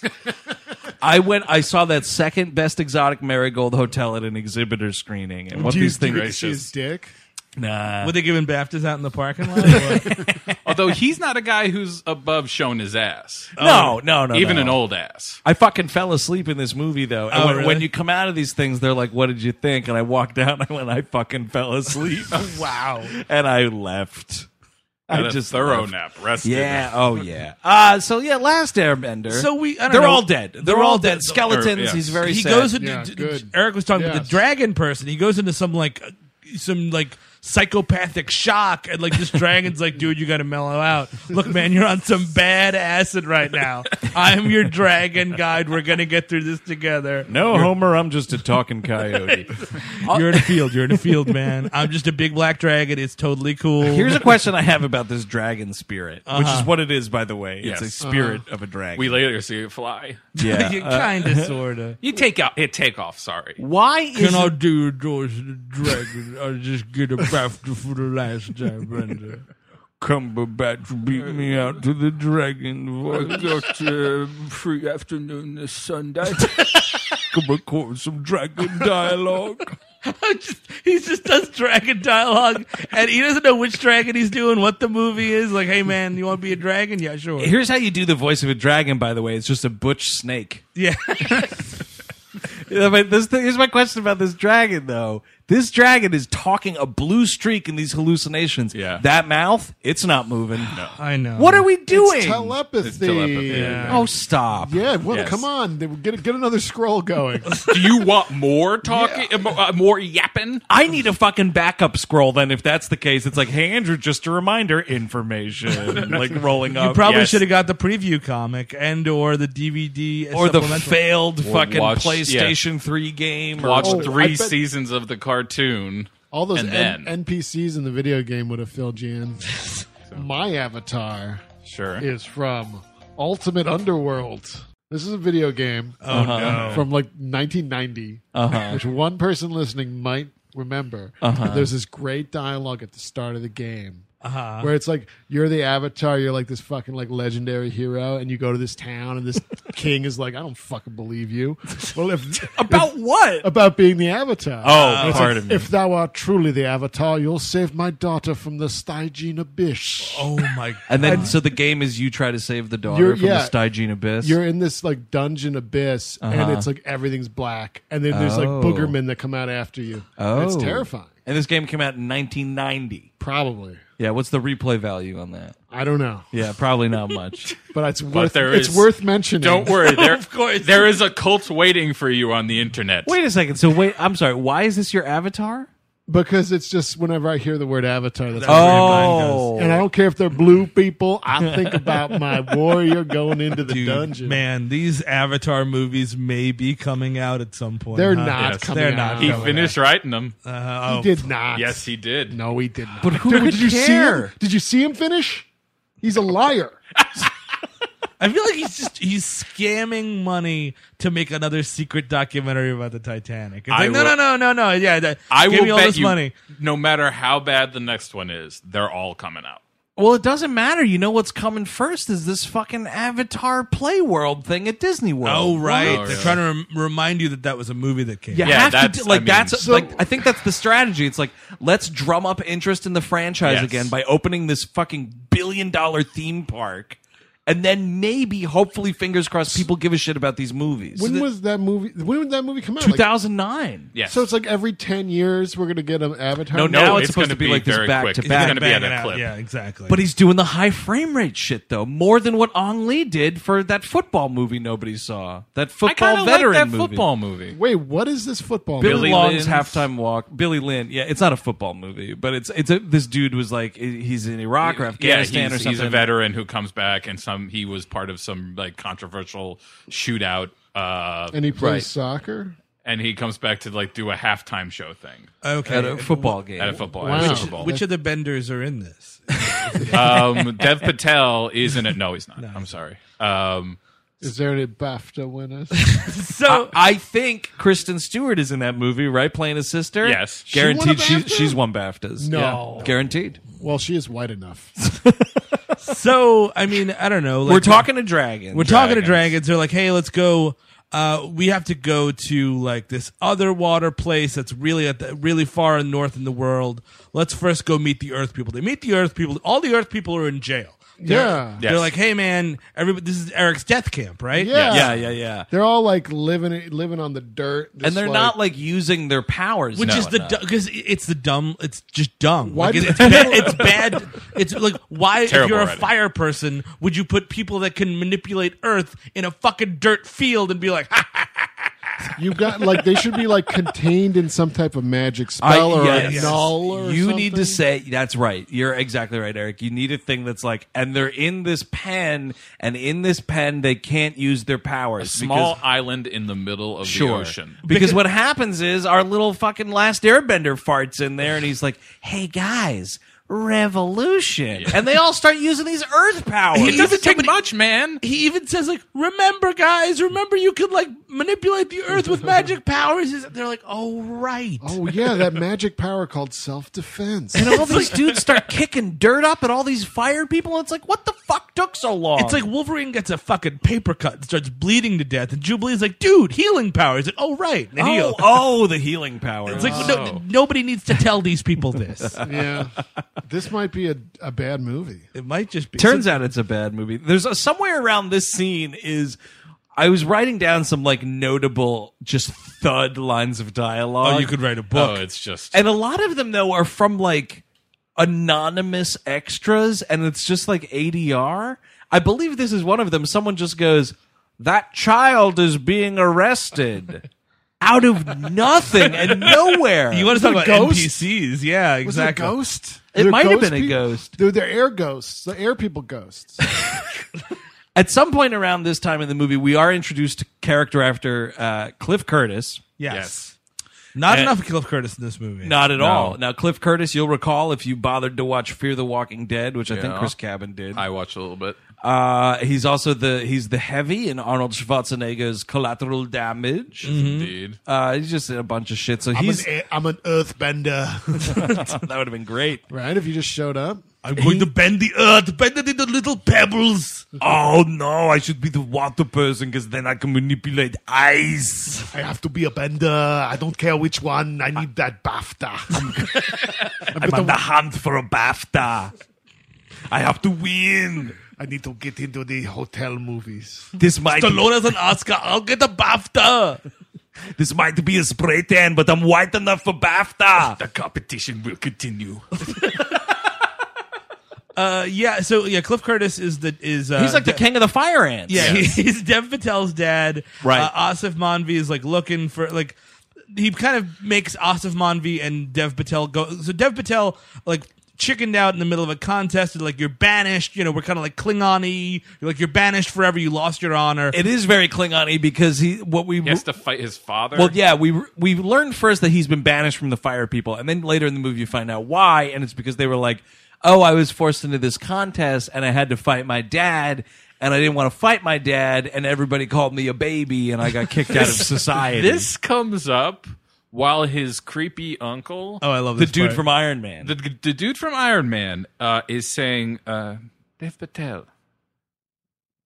I saw that second Best Exotic Marigold Hotel at an exhibitor screening, and what these Did things. you see his dick? Nah. Were they giving BAFTAs out in the parking lot? or what? Although he's not a guy who's above showing his ass. No, Even no. an old ass. I fucking fell asleep in this movie though. And Oh, when really? you come out of these things, they're like, "What did you think?" And I walked out and I went, "I fucking fell asleep." Wow. And I left. Had I a just thorough left. nap. Rested. Yeah. Oh yeah. So yeah, Last Airbender. So I don't they're know. all dead. They're all dead. Skeletons. Yes. He's very He sad. goes into Yeah, good. Eric was talking about Yes. the dragon person. He goes into some psychopathic shock, and like this dragon's like, dude, you got to mellow out. Look, man, you're on some bad acid right now. I'm your dragon guide. We're gonna get through this together. No, Homer, I'm just a talking coyote. You're in a field. You're in a field, man. I'm just a big black dragon. It's totally cool. Here's a question I have about this dragon spirit, which Uh-huh. is what it is, by the way. Yes. It's a spirit of a dragon. We later see it fly. yeah. kind of, sorta. You take off. Sorry. Why is Can I it- do a dose of the dragon? I just get a BAFTA for the Last Airbender. Cumberbatch beat me out to the dragon voice. got free afternoon this Sunday. Come record some dragon dialogue. He just does dragon dialogue, and he doesn't know which dragon he's doing, what the movie is. Like, hey man, you want to be a dragon? Yeah, sure. Here's how you do the voice of a dragon, by the way. It's just a butch snake. Yeah, Here's my question about this dragon, though. This dragon is talking a blue streak in these hallucinations. Yeah. That mouth, it's not moving. I know. What are we doing? It's telepathy. It's telepathy. Yeah. Oh, stop. Yeah, well, Yes. come on. Get another scroll going. Do you want more talking? More yapping? I need a fucking backup scroll then if that's the case. It's like, hey, Andrew, just a reminder, information. Like rolling up. You probably Yes. should have got the preview comic and or the DVD Or the supplemental. failed fucking watch- PlayStation 3 game. Watch Oh, I 3 bet- seasons of the cartoon. All those And then- NPCs in the video game would have filled you in. My avatar Sure. is from Ultimate Underworld. This is a video game Oh no! from like 1990, which one person listening might remember. There's this great dialogue at the start of the game. Where it's like you're the avatar, you're like this fucking like legendary hero, and you go to this town, and this king is like, I don't fucking believe you. Well, About what? about being the avatar. Oh, And it's pardon me. If thou art truly the avatar, you'll save my daughter from the Stygian abyss. Oh my! And then, so the game is you try to save the daughter You're- from yeah. the Stygian abyss. You're in this like dungeon abyss, and it's like everything's black, and then there's like Oh. boogermen that come out after you. Oh. It's terrifying. And this game came out in 1990. Probably. Yeah, what's the replay value on that? I don't know, Yeah, probably not much. but it's worth. there It's is- worth mentioning. Don't worry. There, Of course. there is a cult waiting for you on the internet. Wait a second. So wait, I'm sorry. Why is this your avatar? Because it's just whenever I hear the word avatar, that's Oh. and I don't care if they're blue people. I think about my warrior going into the Dude, dungeon. man, these Avatar movies may be coming out at some point. They're huh? not Yes. coming They're out. not He coming finished writing them. He Oh, did not. Yes, he did. No, he did not. But who Dude, could did you see care? him? Did you see him finish? He's a liar. I feel like he's scamming money to make another secret documentary about the Titanic. It's I like, will- no. Yeah, I give will me all bet this you, money. no matter how bad the next one is, they're all coming out. Well, it doesn't matter. You know what's coming first is this fucking Avatar Play World thing at Disney World. Oh right, Oh, they're really? trying to remind you that was a movie that came. You Yeah, have to that's- do, like I mean- that's So- like I think that's the strategy. It's like let's drum up interest in the franchise Yes. again by opening this fucking $1 billion theme park And then maybe, hopefully, fingers crossed, people give a shit about these movies. When was that movie? When did that movie come out? 2009. Yes. So it's like every 10 years we're going to get an Avatar. No, movie? now it's it's supposed gonna to be be like this very back quick. to It's back. gonna be at Bang it a out. clip. Yeah, exactly. But he's doing the high frame rate shit, though, more than what Ang Lee did for that football movie nobody saw. That I football kind of veteran like that movie. football movie. Wait, what is this football Billy, movie? Billy Long's Lynn's- halftime walk. Billy Lynn. Yeah, it's not a football movie, but this dude was like he's in Iraq or Afghanistan or something. He's a veteran who comes back, and he was part of some like controversial shootout. And he plays soccer? And he comes back to like do a halftime show thing okay. At a football game. at a football. Wow. At a Which- Super Bowl. Which of the Benders are in this? Dev Patel is in it. No, he's not. I'm sorry. Is there any BAFTA winners? So I think Kristen Stewart is in that movie, right? Playing his sister. Yes. She won a Guaranteed. BAFTA? She's won BAFTAs. No. Yeah. Guaranteed. Well, she is white enough. I mean, I don't know. Like, We're talking to dragons. We're talking to dragons. They're like, hey, let's go. We have to go to like this other water place that's really far north in the world. Let's first go meet the Earth people. They meet the Earth people. All the Earth people are in jail. Yeah. They're like, hey man, everybody, this is Eric's death camp, right? Yeah. Yeah. They're all like living on the dirt. And they're not like using their powers. Which no, is the no. because it's the dumb. It's just dumb. Why Like, do- it's bad. It's bad. It's like why if Terrible you're a writing. fire person would you put people that can manipulate Earth in a fucking dirt field and be like, ha, You got like they should be like contained in some type of magic spell or a null or You something. need to say that's right. You're exactly right, Eric. You need a thing that's like, and they're in this pen, and in this pen they can't use their powers. Small island in the middle of the ocean. Because what happens is our little fucking last Airbender farts in there, and he's like, "Hey guys, revolution!" And they all start using these Earth powers. It doesn't take much, man. he even says like, remember guys, remember you could like manipulate the Earth with magic powers. They're like, oh right. Oh yeah, that magic power called self-defense. And all these dudes start kicking dirt up at all these fire people. And it's like, what the fuck took so long? It's like Wolverine gets a fucking paper cut and starts bleeding to death, and Jubilee's like, dude, healing powers. Like, oh right, and heal. the healing power. It's like nobody needs to tell these people this. Yeah, this might be a bad movie. It might just be. Turns out it's a bad movie. There's somewhere around this scene is. I was writing down some like notable just thud lines of dialogue. Oh, you could write a book. Oh, it's just And a lot of them though are from like anonymous extras, and it's just like ADR. I believe this is one of them. Someone just goes, "That child is being arrested." Out of nothing and nowhere. You want to talk about ghost? NPCs? Yeah, Was it a exactly. ghost? It They're might have ghost been a people? ghost. Dude, they're air ghosts. The air people ghosts. At some point around this time in the movie, we are introduced to character after Cliff Curtis. Yes. Not And- enough Cliff Curtis in this movie. Not at No. all. Now, Cliff Curtis, you'll recall if you bothered to watch Fear the Walking Dead, which I think Yeah. Chris Cabin did. I watched a little bit. He's also he's the heavy in Arnold Schwarzenegger's Collateral Damage. Indeed. He's just in a bunch of shit. So he's I'm an earthbender. that would have been great. Right? If you just showed up. I'm going to bend the earth, bend it into little pebbles. Oh no, I should be the water person because then I can manipulate ice. I have to be a bender. I don't care which one. I need that BAFTA. I'm on the hunt for a BAFTA. I have to win. I need to get into the hotel movies. This might Stallone has an Oscar. I'll get a BAFTA. This might be a spray tan, but I'm white enough for BAFTA. The competition will continue. Cliff Curtis is He's like the king of the fire ants. Yeah, he's Dev Patel's dad. Right. Asif Manvi is like looking for like he kind of makes Asif Manvi and Dev Patel go. So Dev Patel like chickened out in the middle of a contest and like you're banished. You know, we're kind of like Klingon-y. You're banished forever. You lost your honor. It is very Klingon-y because He has to fight his father. Well, yeah, we learned first that he's been banished from the fire people, and then later in the movie you find out why, and it's because they were like, "Oh, I was forced into this contest, and I had to fight my dad, and I didn't want to fight my dad, and everybody called me a baby, and I got kicked out of society." This comes up while his creepy uncle, Oh, I love the this dude part. from Iron Man. the dude from Iron Man, is saying, Dev Patel,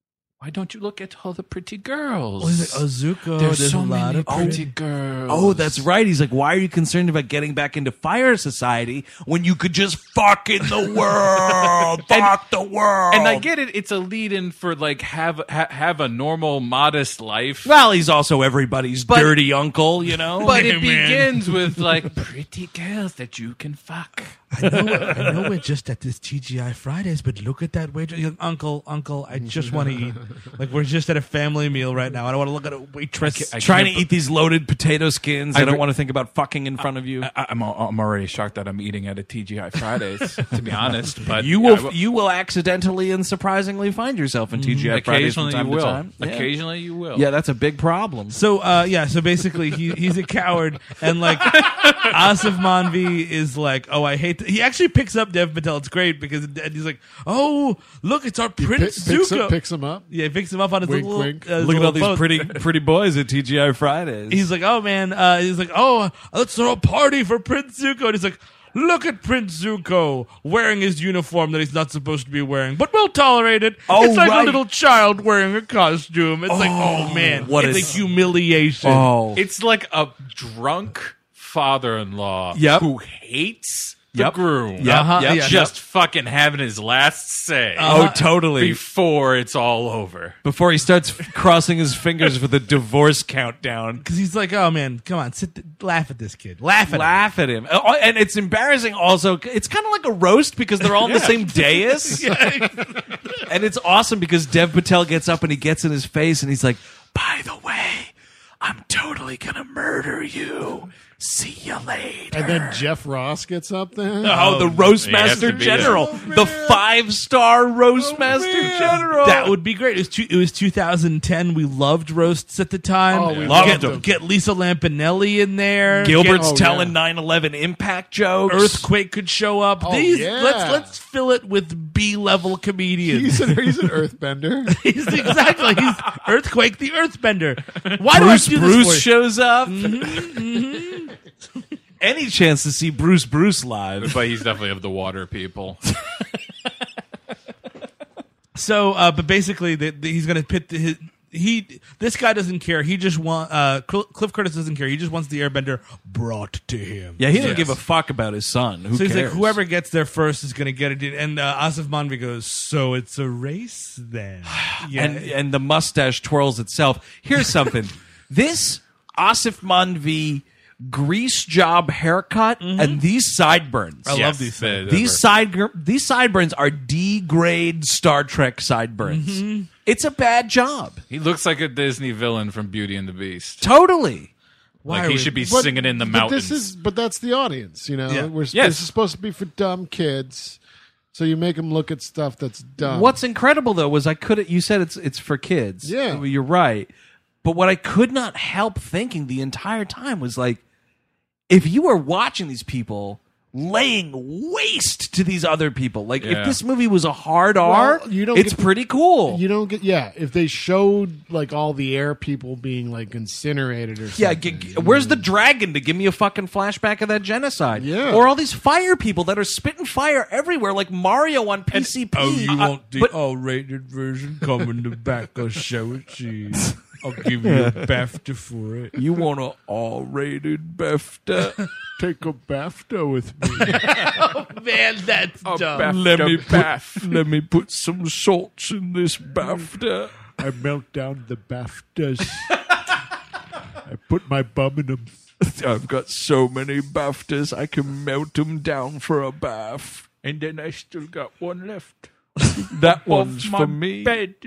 why don't you look at all the pretty girls? Well, he's like, Zuko, There's there's so a lot many of pretty girls. Oh, that's right. He's like, why are you concerned about getting back into Fire Society when you could just fuck in the world? Fuck the world. And I get it. It's a lead-in for like have a normal, modest life. Well, he's also everybody's But- dirty uncle, you know? But it Hey, man. begins with like pretty girls that you can fuck. I know we're just at this TGI Fridays, but look at that waitress. You're like, Uncle, I just want to eat. Like, we're just at a family meal right now. I don't want to look at a waitress. Trying to eat these loaded potato skins. I I don't re- want to think about fucking in front of you. I'm already shocked that I'm eating at a TGI Fridays, to be honest. But You will accidentally and surprisingly find yourself in TGI Fridays from occasionally time you to will. time. Yeah. Occasionally you will. Yeah, that's a big problem. So so basically he's a coward, and like Asif Manvi is like, oh, I hate. He actually picks up Dev Patel. It's great because and he's like, oh, look, it's our Prince Zuko. Picks him up. Yeah, he picks him up on his Wink, little. wink. Look at all these boat. pretty boys at TGI Fridays. He's like, oh man, he's like, oh, let's throw a party for Prince Zuko. And he's like, look at Prince Zuko wearing his uniform that he's not supposed to be wearing, but we'll tolerate it. Oh, it's like right. a little child wearing a costume. It's like, oh man, what it's is- a humiliation. oh, It's like a drunk father-in-law Yep. who hates the Yep. groom. Yep, Uh-huh, yep, yeah. Just fucking having his last say oh, totally. before it's all over. Before he starts crossing his fingers for the divorce countdown. Because he's like, oh man, come on, laugh at this kid, laugh at him. Laugh at him. Oh, and it's embarrassing also. It's kind of like a roast because they're all on the same dais. And it's awesome because Dev Patel gets up and he gets in his face and he's like, by the way, I'm totally going to murder you. See you later. And then Jeff Ross gets up there. Oh, the Roastmaster to be General. The 5-star Roastmaster General. That would be great. It was 2010. We loved roasts at the time. Oh, we loved get, them. Get Lisa Lampanelli in there. Gilbert's Oh, telling yeah. 9/11 impact jokes. Earthquake could show up. Oh, These yeah. let's fill it with B-level comedians. He's an earthbender. He's Earthquake, the Earthbender. Why Bruce do I do this Bruce for you? shows up. Any chance to see Bruce live? But he's definitely of the water people. So, but basically, he's going to pit his. This guy doesn't care. He just Cliff Curtis doesn't care. He just wants the Airbender brought to him. Yeah, he didn't Yes. give a fuck about his son. Who So he's cares? like, whoever gets there first is going to get it. And Asif Manvi goes, so it's a race then. Yeah. and the mustache twirls itself. Here's something. This Asif Manvi grease job haircut and these sideburns. I love these things. These sideburns are D-grade Star Trek sideburns. It's a bad job. He looks like a Disney villain from Beauty and the Beast. Totally. Like he should be But- singing in the but mountains. But that's the audience, you know. Yeah. This is supposed to be for dumb kids, so you make them look at stuff that's dumb. What's incredible though was you said it's for kids. Yeah. You're right. But what I could not help thinking the entire time was like, if you were watching these people laying waste to these other people, like if Yeah. this movie was a hard R, you don't it's get- pretty cool. You don't get if they showed like all the air people being like incinerated or Yeah, something. where's the dragon to give me a fucking flashback of that genocide? Yeah. Or all these fire people that are spitting fire everywhere, like Mario on PCP. Oh, you want the but- R-rated version? Come in the back. I'll show it to you. I'll give you a BAFTA for it. You want a R-rated BAFTA? Take a BAFTA with me. Man, that's dumb. Let me put some salts in this BAFTA. I melt down the BAFTAs. I put my bum in them. I've got so many BAFTAs, I can melt them down for a bath. And then I still got one left. That one's Off my for me. bed.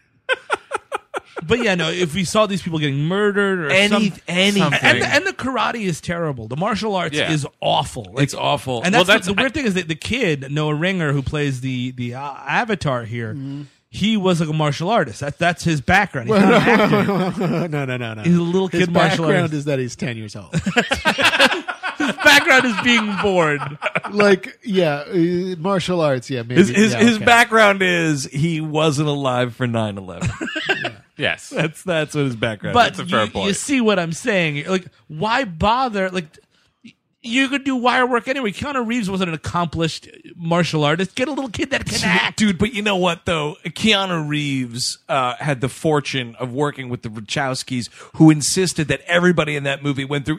But yeah, no, if we saw these people getting murdered or Anything. and the karate is terrible. The martial arts Yeah. is awful. It's awful. And Well, that's, that's- the weird thing is that the kid Noah Ringer, who plays the Avatar here, he was like a martial artist. That's his background. He's not an actor. No. He's a little His kid martial background artist. is that he's 10 years old. His background is being bored. Like, martial arts, maybe. his okay. background is he wasn't alive for 9/11. Yes. That's what his background But is. That's a fair you point. see what I'm saying? Like, why bother? Like, you could do wire work anyway. Keanu Reeves wasn't an accomplished martial artist. Get a little kid that can act. Dude, but you know what, though? Keanu Reeves had the fortune of working with the Wachowskis, who insisted that everybody in that movie went through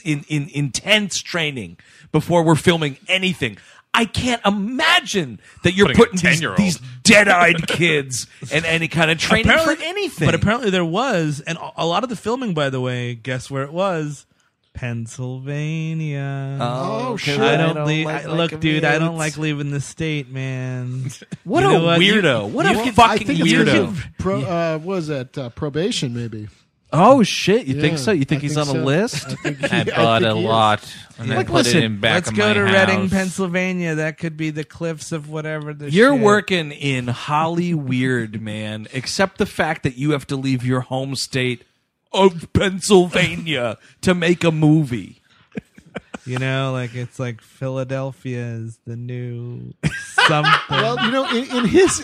intense training before we're filming anything. I can't imagine that you're putting these dead-eyed kids in any kind of training for anything. But apparently there was, and a lot of the filming, by the way, guess where it was? Pennsylvania. Oh, shit. I don't like leaving the state, man. What a weirdo. What a fucking weirdo. What was that? Probation, maybe. Oh, shit. You think so? You think I he's think on a so. list? I bought a lot and then put it in back Let's of go my to house. Reading, Pennsylvania. That could be the cliffs of whatever the You're shit. working in Hollyweird, man, except the fact that you have to leave your home state of Pennsylvania to make a movie. You know, like it's like Philadelphia is the new something. Well, you know, in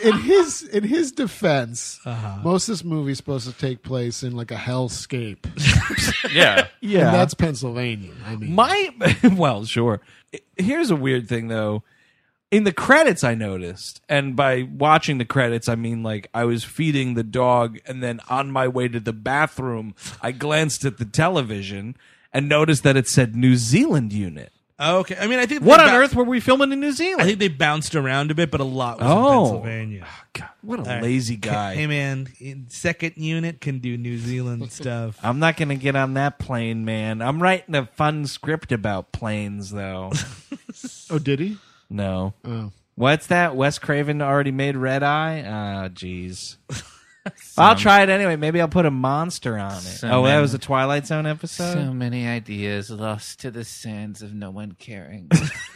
his defense, most of this movie is supposed to take place in like a hellscape. Yeah. Yeah. And that's Pennsylvania. I mean, Well, sure. Here's a weird thing, though. In the credits, I noticed, and by watching the credits, I mean like I was feeding the dog, and then on my way to the bathroom, I glanced at the television and noticed that it said New Zealand unit. Okay, I mean, I think What on earth were we filming in New Zealand? I think they bounced around a bit, but a lot was in Pennsylvania. God, what a All right. lazy guy. Hey man, second unit can do New Zealand stuff. I'm not going to get on that plane, man. I'm writing a fun script about planes, though. oh, did he? No. Oh. What's that? Wes Craven already made Red Eye? Oh, jeez. I'll try it anyway. Maybe I'll put a monster on it. That was a Twilight Zone episode? So many ideas lost to the sands of no one caring.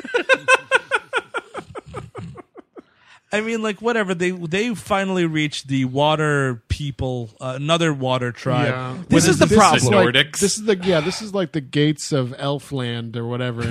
I mean, like whatever. They finally reached the water people, another water tribe. Yeah. This is the problem. The Nordics. This is like the gates of Elfland or whatever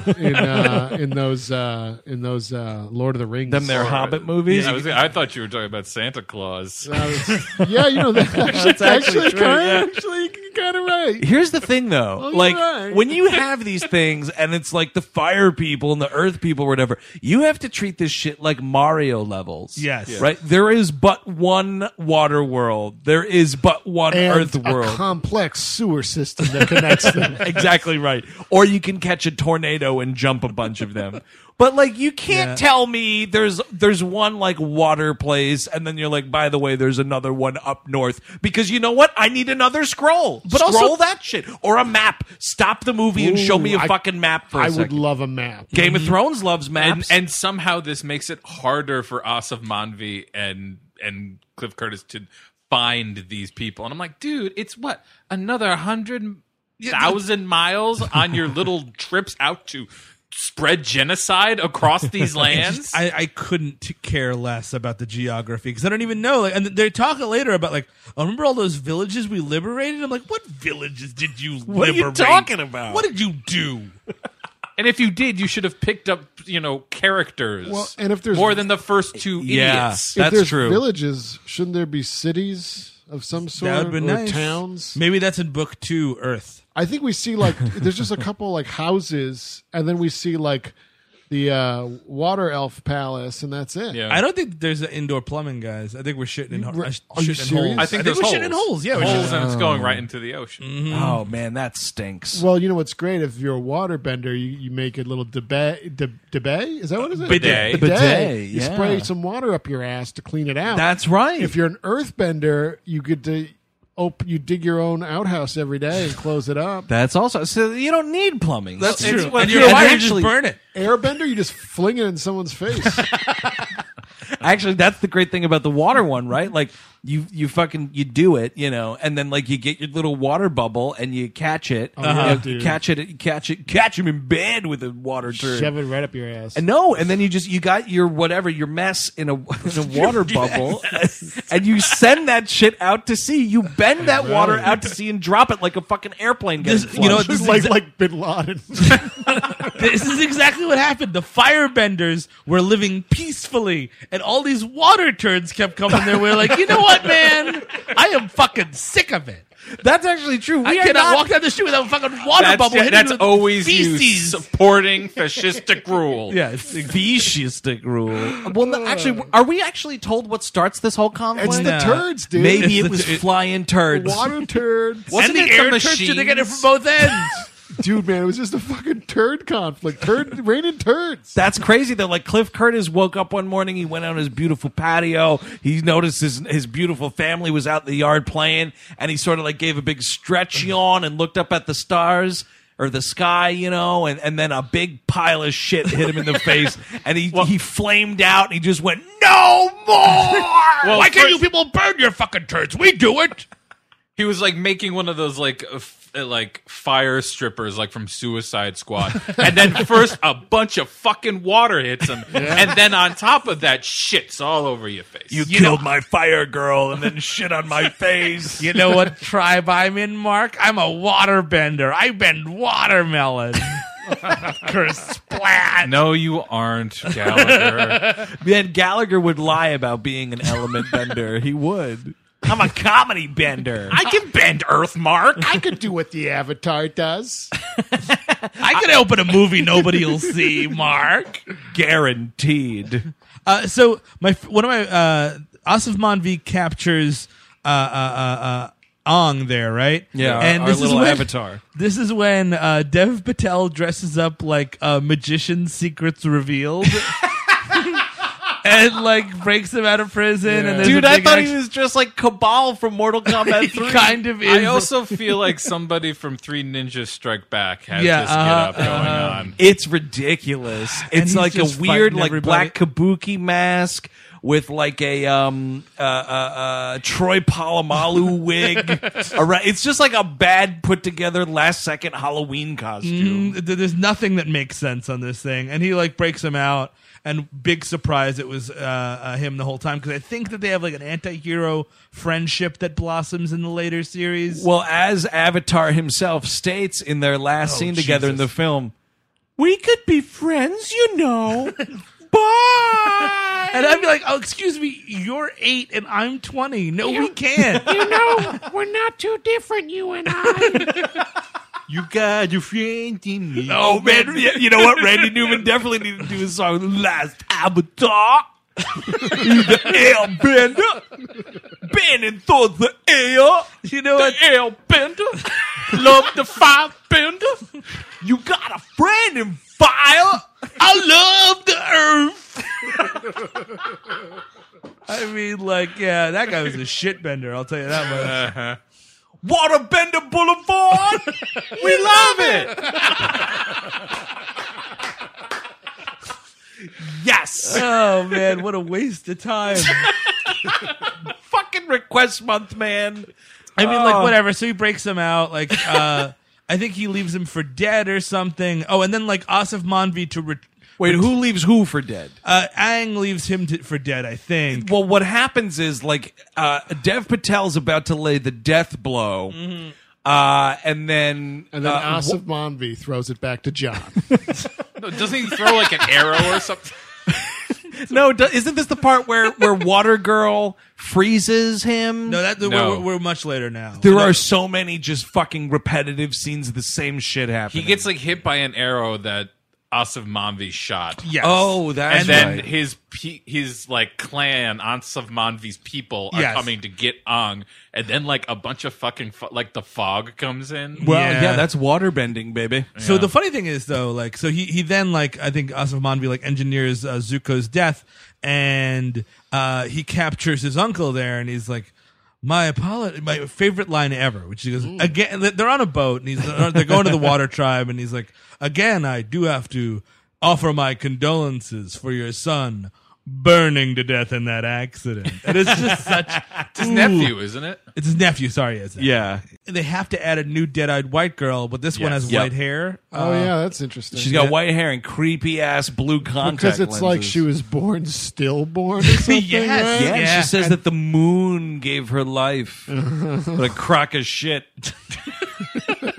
in those Lord of the Rings. Them their Hobbit movies? I thought you were talking about Santa Claus. Yeah, you know that's actually true, Actually, kind of right. Here's the thing, though. Oh, like, you're right. when you have these things and it's like the fire people and the earth people or whatever, you have to treat this shit like Mario levels. Yes. Yeah. Right? There is but one water world. There is but one And earth a world. complex sewer system that connects them. Exactly right. Or you can catch a tornado and jump a bunch of them. But like you can't tell me there's one like water place and then you're like, by the way, there's another one up north. Because you know what? I need another scroll. But scroll also- that shit. Or a map. Stop the movie and show me a fucking map for a I would second. love a map. Game of Thrones loves maps. And somehow this makes it harder for Asaf Manvi and Cliff Curtis to find these people. And I'm like, dude, it's what? Another 100,000 miles on your little trips out to spread genocide across these lands? I couldn't care less about the geography because I don't even know. Like, and they're talking later about like, oh, remember all those villages we liberated? I'm like, what villages did you What are liberate? you talking about? What did you do? And if you did, you should have picked up, characters. Well, and if there's more than the first two Yeah. idiots. if That's there's true. villages, shouldn't there be cities of some sort That would be or nice. towns? Maybe that's in book 2, Earth. I think we see like there's just a couple like houses, and then we see like the water elf palace, and that's it. Yeah. I don't think there's indoor plumbing, guys. I think we're shitting in, Are you shitting in serious? holes. I think we're there's shitting in holes. Yeah, we're holes, shitting. and it's going right into the ocean. Oh man, that stinks. Well, you know what's great? If you're a waterbender, you make a little debay. Is that what it is? Bidet. Bidet, You yeah. spray some water up your ass to clean it out. That's right. If you're an earthbender, you get to you dig your own outhouse every day and close it up. That's also so you don't need plumbing. That's It's- true. well, And you're you're right, just burn it. Airbender, you just fling it in someone's face. Actually, that's the great thing about the water one, right? Like you do it, and then like you get your little water bubble and you catch it, dude. catch him in bed with a water turd. Shove it right up your ass. And no, and then you got your mess in a water bubble, and you send that shit out to sea. You bend that water out to sea and drop it like a fucking airplane. Getting This- you know, flushed. this is like Bin Laden. This is exactly what happened. The firebenders were living peacefully, and and all these water turds kept coming their way. Like, you know what, man? I am fucking sick of it. That's actually true. I cannot walk down the street without a fucking water bubble. That's always feces. you supporting fascistic rule. Yeah, it's Fascistic rule. Well, no, actually, are we actually told what starts this whole conflict? It's the turds, dude. Maybe It's it was the- flying turds. Water turds. Wasn't and the it air the turds, so they get it machines? from both ends. Dude, man, it was just a fucking turd conflict. Raining turds. That's crazy though. Like Cliff Curtis woke up one morning, he went on his beautiful patio, he noticed his beautiful family was out in the yard playing, and he sort of like gave a big stretch yawn and looked up at the stars or the sky, you know, and then a big pile of shit hit him in the face, and he flamed out and he just went, "No more!" Why can't you people burn your fucking turds? We do it. He was like making one of those like fire strippers like from Suicide Squad, and then first a bunch of fucking water hits him, and then on top of that, shit's all over your face. You killed my fire girl and then shit on my face. You know what tribe I'm in, Mark? I'm a water bender. I bend watermelon. Curse splat. No, you aren't, Gallagher. Man, Gallagher would lie about being an element bender. He would. I'm a comedy bender. I can bend Earth, Mark. I could do what the Avatar does. I could open a movie nobody will see, Mark. Guaranteed. So one of my Asif Manvi captures Ong there, right? Yeah, and our this little is when, avatar. This is when Dev Patel dresses up like Magician's Secrets Revealed. And like breaks him out of prison, and there's Dude, a I big thought action- he was just like Cabal from Mortal Kombat 3. He kind of is. I also feel like somebody from Three Ninjas Strike Back has Yeah, this get up going on. It's ridiculous. It's he's like a just weird, fighting like everybody. black kabuki mask with like a Troy Polamalu wig. Around. It's just like a bad put together last second Halloween costume. There's nothing that makes sense on this thing, and he like breaks him out. And big surprise, it was him the whole time, because I think that they have like an anti-hero friendship that blossoms in the later series. Well, as Avatar himself states in their last scene together in the film, we could be friends, you know. Bye. And I'd be like, "Oh, excuse me, you're 8 and I'm 20. No, we can't." You know, we're not too different, you and I. You got your friend in me. Oh, man. You know what? Randy Newman definitely needed to do a song, The Last Avatar. He's the airbender. Bending towards the air. You know what? Airbender. Love the fire bender. You got a friend in fire. I love the earth. I mean, like, yeah, that guy was a shit bender, I'll tell you that much. Waterbender Boulevard. We love it. Yes. Oh, man, what a waste of time. Fucking request month, man. I mean, like, whatever. So he breaks him out. Like, I think he leaves him for dead or something. Oh, and then, like, Asif Manvi Wait, who leaves who for dead? Aang leaves him for dead, I think. Well, what happens is, like, Dev Patel's about to lay the death blow, and then Asif Manvi throws it back to John. No, doesn't he throw like an arrow or something? no, isn't this the part where Water Girl freezes him? No, No. We're much later now. There are so many just fucking repetitive scenes of the same shit happening. He gets like hit by an arrow that Asif Manvi shot. Yes. Oh, that's And then right. his like clan, Asif Manvi's people, are Yes. coming to get Ong, and then like a bunch of fucking like the fog comes in. Well, Yeah. yeah, that's waterbending, baby. So the funny thing is, though, like, so he then, like, I think Asif Manvi, like, engineers Zuko's death, and he captures his uncle there, and he's like, my favorite line ever, which he goes, again, they're on a boat, and they're going to the water tribe, and he's like, again, I do have to offer my condolences for your son burning to death in that accident. And it's just such... It's his nephew, isn't it? It's his nephew, sorry. Yeah. They have to add a new dead-eyed white girl, but this one has Yep. white hair. Oh, yeah, that's interesting. She's got white hair and creepy ass blue contact because it's like lenses. she was born stillborn or something, Yes. right? Yeah, Yeah. she says that the moon gave her life. What a crock of shit.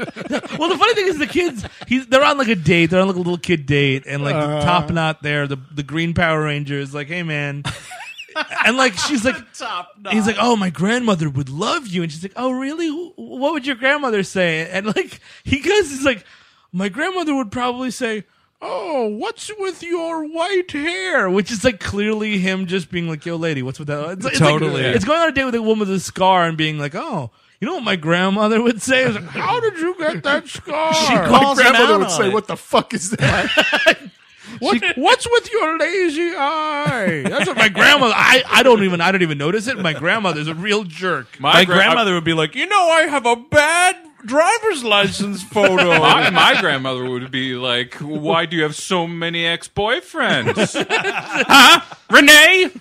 Well, the funny thing is the kids, they're on like a date. They're on like a little kid date, and like the Top Knot there, the Green Power Ranger is like, hey man. And like she's like, he's like, oh, my grandmother would love you, and she's like, oh really? What would your grandmother say? And like he's like, my grandmother would probably say, oh, what's with your white hair? Which is like clearly him just being like, yo, lady, what's with that? It's Totally. Like, it's going on a date with a woman with a scar and being like, oh, you know what my grandmother would say? It's like, how did you get that scar? She My calls him grandmother out would on say, it. "What the fuck is that?" What's with your lazy eye? That's what my grandmother. I don't even notice it. My grandmother's a real jerk. My grandmother would be like, I have a bad driver's license photo. My grandmother would be like, why do you have so many ex-boyfriends? Huh? Renee?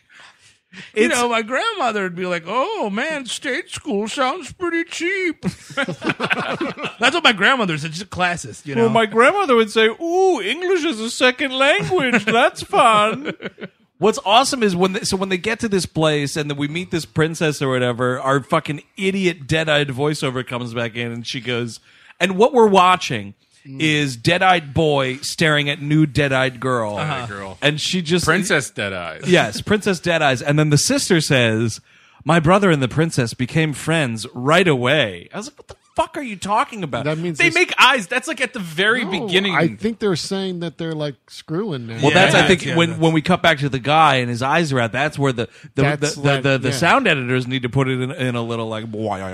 My grandmother would be like, oh man, state school sounds pretty cheap. That's what my grandmother said. She's a classist, you know. Well, my grandmother would say, ooh, English is a second language. That's fun. What's awesome is when they get to this place and then we meet this princess or whatever, our fucking idiot dead-eyed voiceover comes back in and she goes, and what we're watching is dead-eyed boy staring at new dead-eyed girl. Girl. And she just... Princess Deadeyes. Yes, Princess Deadeyes. And then the sister says, my brother and the princess became friends right away. I was like, what the fuck are you talking about? That means They make eyes. That's like at the very No, beginning. I think they're saying that they're like screwing now. Well, that's I think yeah, when we cut back to the guy and his eyes are out, that's where the sound editors need to put it in a little like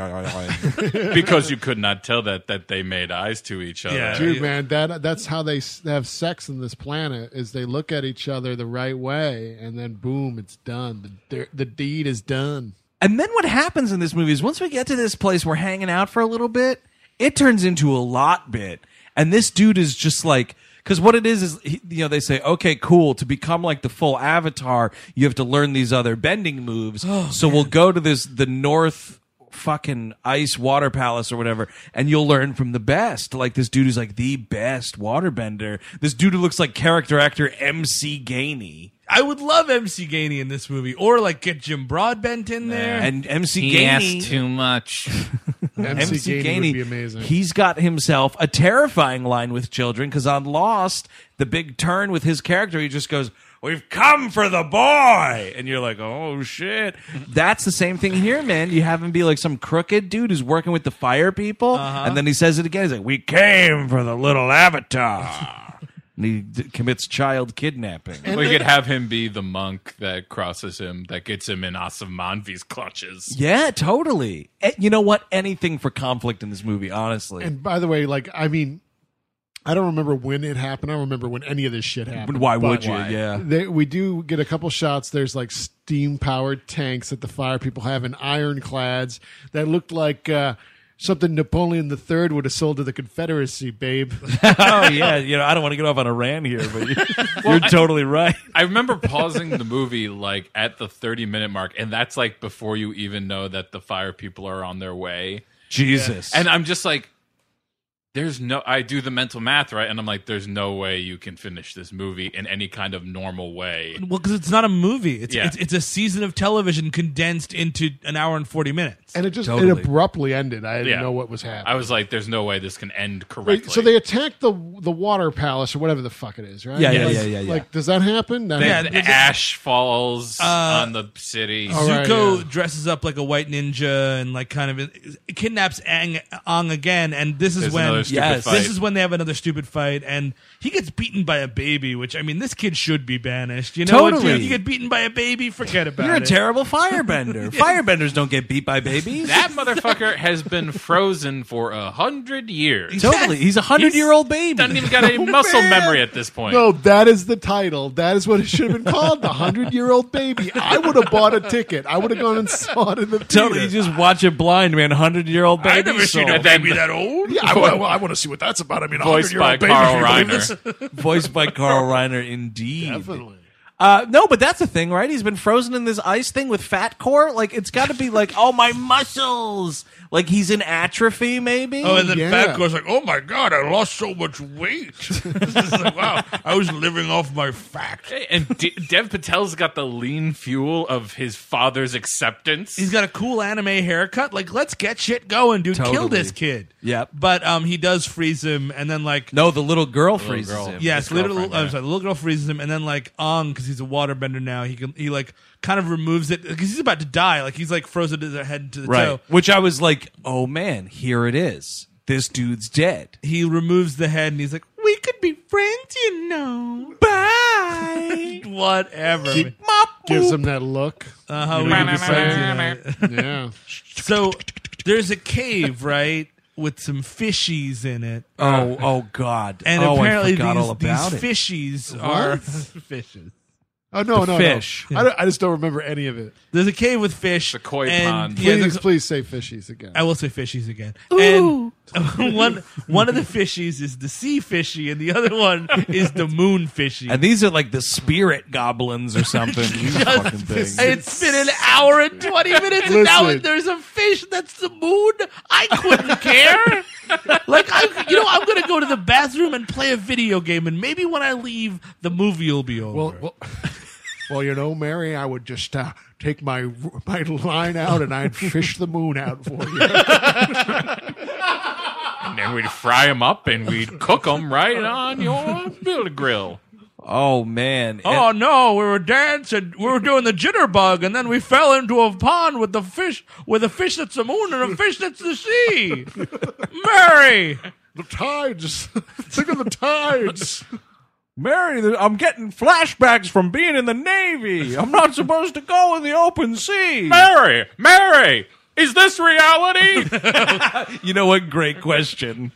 because you could not tell that they made eyes to each other. Yeah. Dude, man, that's how they have sex on this planet. Is they look at each other the right way, and then boom, it's done. The deed is done. And then what happens in this movie is once we get to this place, we're hanging out for a little bit, it turns into a lot bit. And this dude is just like, because what it is they say, okay, cool, to become like the full Avatar, you have to learn these other bending moves. So we'll go to the North fucking ice water palace or whatever, and you'll learn from the best. Like this dude is like the best waterbender. This dude who looks like character actor MC Gainey. I would love MC Gainey in this movie, or like get Jim Broadbent in there. And MC He Gainey, asked too much. MC Gainey would be amazing. he's got himself a terrifying line with children because on Lost, the big turn with his character, he just goes, "We've come for the boy," and you're like, "Oh shit!" That's the same thing here, man. You have him be like some crooked dude who's working with the fire people, and then he says it again. He's like, "We came for the little Avatar." And he commits child kidnapping. We could have him be the monk that crosses him, that gets him in Asif Manvi's clutches. Yeah, totally. You know what? Anything for conflict in this movie, honestly. And by the way, like, I mean, I don't remember when it happened. I don't remember when any of this shit happened. Why But would you? Yeah. we do get a couple shots. There's like steam-powered tanks that the fire people have, and ironclads that looked like something Napoleon III would have sold to the Confederacy, babe. Oh yeah, I don't want to get off on a rant here, but you're totally right. I remember pausing the movie like at the 30-minute mark, and that's like before you even know that the fire people are on their way. Jesus. And I'm just like, I do the mental math, right? And I'm like, there's no way you can finish this movie in any kind of normal way. Well, because it's not a movie. It's Yeah. it's a season of television condensed into an hour and 40 minutes. And it just Totally. it abruptly ended. I didn't Yeah. know what was happening. I was like, there's no way this can end correctly. Wait, so they attacked the water palace or whatever the fuck it is, right? Yeah, yeah, Like- yeah. Like, does that happen? That Yeah, The ash falls on the city. All right, Zuko yeah. dresses up like a white ninja and like kind of kidnaps Aang again, and this is There's when another stupid fight. this is when they have another stupid fight, and he gets beaten by a baby. Which I mean, this kid should be banished. You know what, Totally. dude? You get beaten by a baby, forget about You're it. a terrible firebender. Firebenders don't get beat by babies. That motherfucker has been frozen for 100 years. Totally. He's a 100-year-old baby. Doesn't even got any muscle memory at this point. No, that is the title. That is what it should have been called. The 100-year-old baby. I would have bought a ticket. I would have gone and saw it in the theater. Totally. You just watch it blind, man. 100-year-old baby. I've never seen a And then- baby that old. Yeah, I want to see what that's about. I mean, a Voiced by 100-year-old baby. Carl Can you believe Reiner. this? Voiced by Carl Reiner, indeed. Definitely. No, but that's a thing, right? He's been frozen in this ice thing with fat core. Like, it's got to be like, oh, my muscles. Like, he's in atrophy, maybe? Oh, and then Yeah. Fat Core's like, oh my God, I lost so much weight. It's just like, wow, I was living off my fat. And Dev Patel's got the lean fuel of his father's acceptance. He's got a cool anime haircut. Like, let's get shit going, dude. Kill Totally. this kid. Yep. But he does freeze him, and then like No, the little girl freezes girl. him. yes, His girlfriend, the little girl freezes him, and then like because he's a waterbender now, he like kind of removes it because he's about to die. Like he's like frozen to the head to the Right. toe. Which I was like, oh, man, here it is. This dude's dead. He removes the head, and he's like, "We could be friends, you know." Bye. Whatever. Gives him that look. Uh-huh, You we know could what be I'm friends, saying? yeah. Yeah. So there's a cave, right, with some fishies in it. Oh, God. And oh, apparently I forgot all these about it. fishies are fishes. Oh, no, no, fish. no. I just don't remember any of it. There's a cave with fish. The koi and, pond. Yeah, Please, there's- please say fishies again. I will say fishies again. And one of the fishies is the sea fishy, and the other one is the moon fishy. And these are like the spirit goblins or something. These fucking things. It's been an hour and 20 minutes, and now Listen. there's a fish that's the moon. I couldn't care. Like, I'm going to go to the bathroom and play a video game, and maybe when I leave, the movie will be over. Well, you know, Mary, I would just take my line out and I'd fish the moon out for you. And then we'd fry them up and we'd cook them right on your grill. Oh, man. Oh no, we were dancing, we were doing the jitterbug, and then we fell into a pond with a fish that's the moon and a fish that's the sea. Mary! The tides. Think of the tides. Mary, I'm getting flashbacks from being in the Navy. I'm not supposed to go in the open sea. Mary, is this reality? You know what? Great question.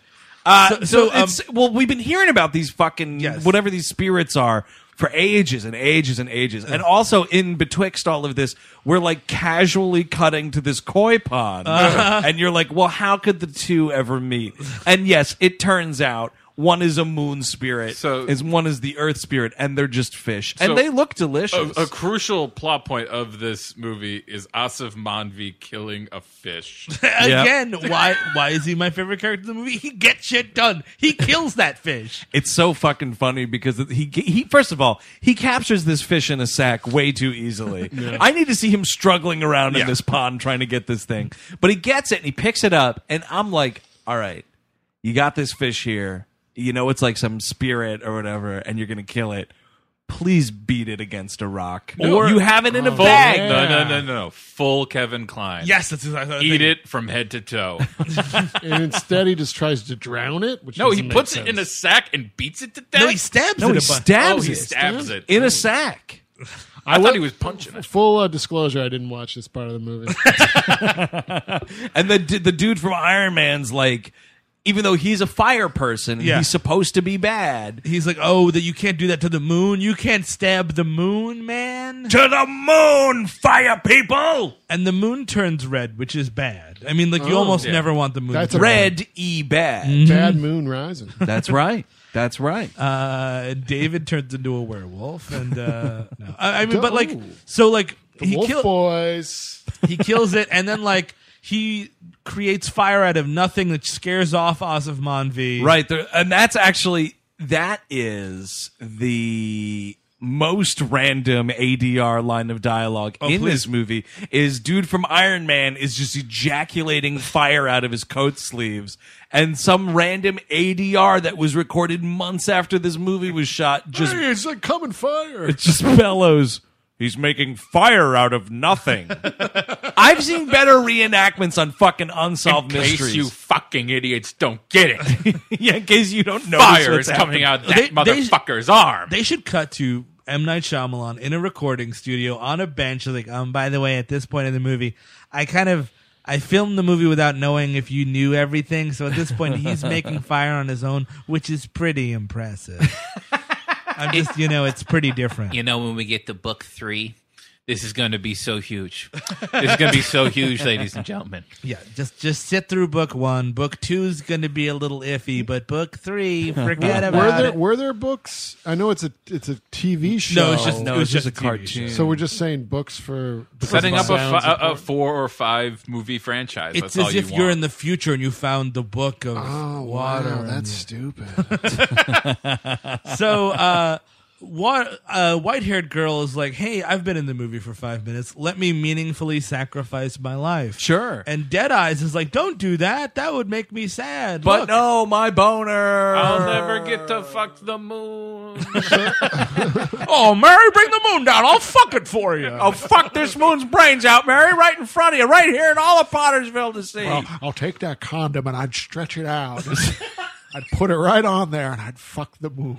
Well, we've been hearing about these fucking Yes. whatever these spirits are for ages and ages and ages. And also in betwixt all of this, we're like casually cutting to this koi pond. And you're like, well, how could the two ever meet? And yes, it turns out one is a moon spirit, one is the earth spirit, and they're just fish. And So, they look delicious. A crucial plot point of this movie is Asif Manvi killing a fish. Again, why is he my favorite character in the movie? He gets shit done. He kills that fish. It's so fucking funny because he first of all, he captures this fish in a sack way too easily. I need to see him struggling around in this pond trying to get this thing. But he gets it and he picks it up, and I'm like, all right, you got this fish here. You know it's like some spirit or whatever, and you're going to kill it. Please beat it against a rock. Or you have it in a bag. No. Full Kevin Kline. Yes, that's exactly what I Eat think. it from head to toe. And instead he just tries to drown it. Which No, he doesn't make puts sense. it in a sack and beats it to death. No, he stabs No, it he a bunch. stabs he it stabs it. in a sack. I thought he was punching it. Full disclosure, I didn't watch this part of the movie. And the dude from Iron Man's like, even though he's a fire person, Yeah. he's supposed to be bad. He's like, oh, that you can't do that to the moon. You can't stab the moon, man. To the moon, fire people! And the moon turns red, which is bad. I mean, like, you almost yeah. never want the moon That's to a turn Red E bad. Bad moon rising. That's right. That's right. David turns into a werewolf, and no. I mean, but like, Ooh. so like The Wolf Boys. he kills it, and then like he creates fire out of nothing that scares off Asif Manvi. Right. And that is the most random ADR line of dialogue in please. this movie is dude from Iron Man is just ejaculating fire out of his coat sleeves. And some random ADR that was recorded months after this movie was shot just Hey, it's like coming fire. it just bellows. He's making fire out of nothing. I've seen better reenactments on fucking unsolved In case mysteries. you fucking idiots don't get it. Yeah, in case you don't know. Fire is coming out that They- motherfucker's arm. They should cut to M. Night Shyamalan in a recording studio on a bench. Like, by the way, at this point in the movie, I filmed the movie without knowing if you knew everything. So at this point, he's making fire on his own, which is pretty impressive. I'm just, it's pretty different. You know, when we get to book 3, This is going to be so huge. This is going to be so huge, ladies and gentlemen. Yeah, just sit through book 1. Book 2 is going to be a little iffy, but book 3, forget about it. Were there books? I know it's a TV show. No, it was just a a TV cartoon. show. So we're just saying books for Setting up sounds a 4 or 5 movie franchise. It's That's all as you if want. you're in the future and you found the book of Oh water. wow, and that's stupid. So, white-haired girl is like, hey, I've been in the movie for 5 minutes. Let me meaningfully sacrifice my life. Sure. And Deadeyes is like, don't do that. That would make me sad. But Look, no, my boner. I'll never get to fuck the moon. oh, Mary, bring the moon down. I'll fuck it for you. Oh, fuck this moon's brains out, Mary, right in front of you, right here in all of Pottersville to see. Well, I'll take that condom and I'd stretch it out. I'd put it right on there and I'd fuck the moon.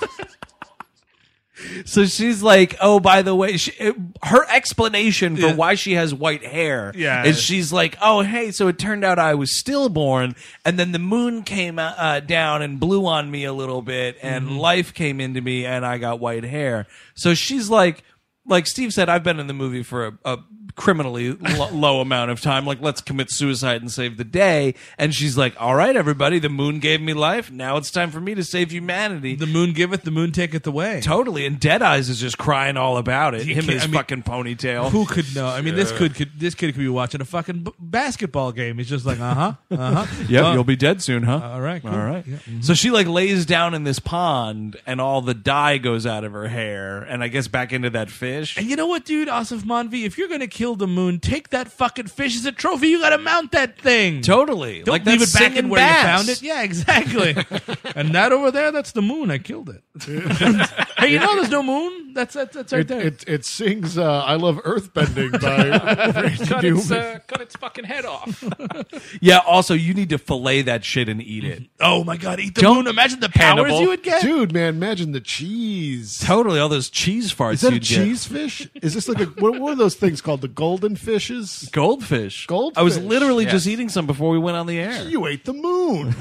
So she's like, oh, by the way, her explanation for Yeah. why she has white hair Yeah. is she's like, oh, hey, so it turned out I was stillborn, and then the moon came down and blew on me a little bit, and life came into me, and I got white hair. So she's like Steve said, I've been in the movie for a criminally low amount of time. Like, let's commit suicide and save the day. And she's like, all right, everybody, the moon gave me life. Now it's time for me to save humanity. The moon giveth, the moon taketh away. Totally, and Deadeyes is just crying all about it. You Him and can't- his I mean, fucking ponytail. Who could know? I mean, this kid could be watching a fucking basketball game. He's just like, Yep, Well, you'll be dead soon, huh? all right, cool. All right. Yeah. So she like lays down in this pond, and all the dye goes out of her hair, and I guess back into that fish. And you know what, dude? Asif Manvi, if you're going to kill the moon, take that fucking fish as a trophy. You got to mount that thing. Totally, Don't like leave that it back in singing where bass. you found it. Yeah, exactly. And that over there, that's the moon. I killed it. Hey, you know there's no moon? That's right there. It sings I Love Earthbending by Randy cut, Newman. cut its fucking head off. Yeah. Also, you need to fillet that shit and eat it. Oh my God, eat the Don't- moon. Imagine the powers Hannibal. you would get. Dude, man, imagine the cheese. Totally, all those cheese farts. Is that a you'd get. cheese fish? Is this like a what are those things called? The golden fishes? Goldfish. Goldfish. I was literally just Yes. eating some before we went on the air. You ate the moon.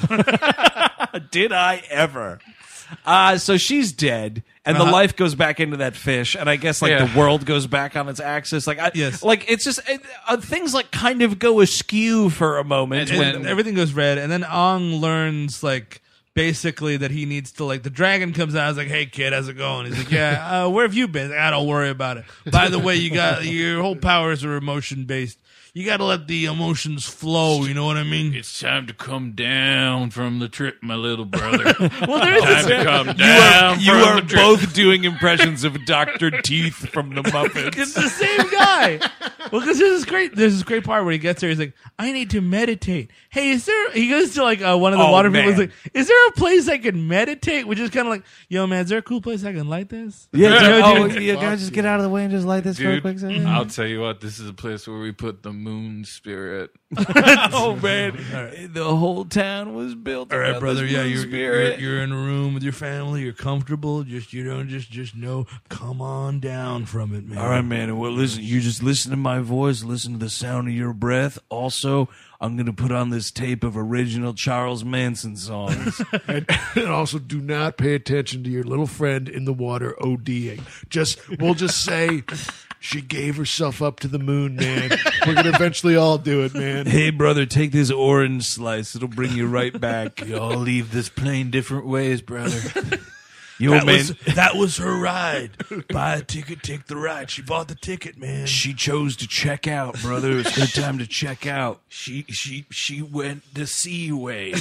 Did I ever? So she's dead, and the life goes back into that fish, and I guess like Yeah. the world goes back on its axis. Like, Yes. like it's just things like kind of go askew for a moment. And everything goes red, and then Ong learns like basically that he needs to like the dragon comes out. I was like, "Hey kid, how's it going?" He's like, "Yeah, where have you been?" Like, I don't worry about it. By the way, you got your whole powers are emotion based. You got to let the emotions flow. You know what I mean? It's time to come down from the trip, my little brother. Well, there is Time this, to come down you from are the trip. both doing impressions of Dr. Teeth from the Muppets. it's the same guy. Well, because there's this great part where he gets there. He's like, "I need to meditate." Hey, is there? He goes to like one of the Oh, water people. He's man. like, "Is there a place I can meditate?" Which is kind of like, "Yo, man, is there a cool place I can light this?" Yeah, dude. you guys just get out of the way and just light this real Dude, quick. second? I'll tell you what, this is a place where we put the moon spirit. Oh man, the whole town was built. All right, around brother. this Yeah, moon spirit. you're in a room with your family. You're comfortable. Just know. Come on down from it, man. All right, man. Well, listen, you just listen to my voice, listen to the sound of your breath. Also, I'm going to put on this tape of original Charles Manson songs. And also, do not pay attention to your little friend in the water ODing. We'll just say she gave herself up to the moon, man. We're gonna eventually all do it, man. Hey, brother, take this orange slice. It'll bring you right back. You all leave this plane different ways, brother. Yo, man, That was her ride. Buy a ticket, take the ride. She bought the ticket, man. she chose to check out, brother. It's her time to check out. She went the sea way.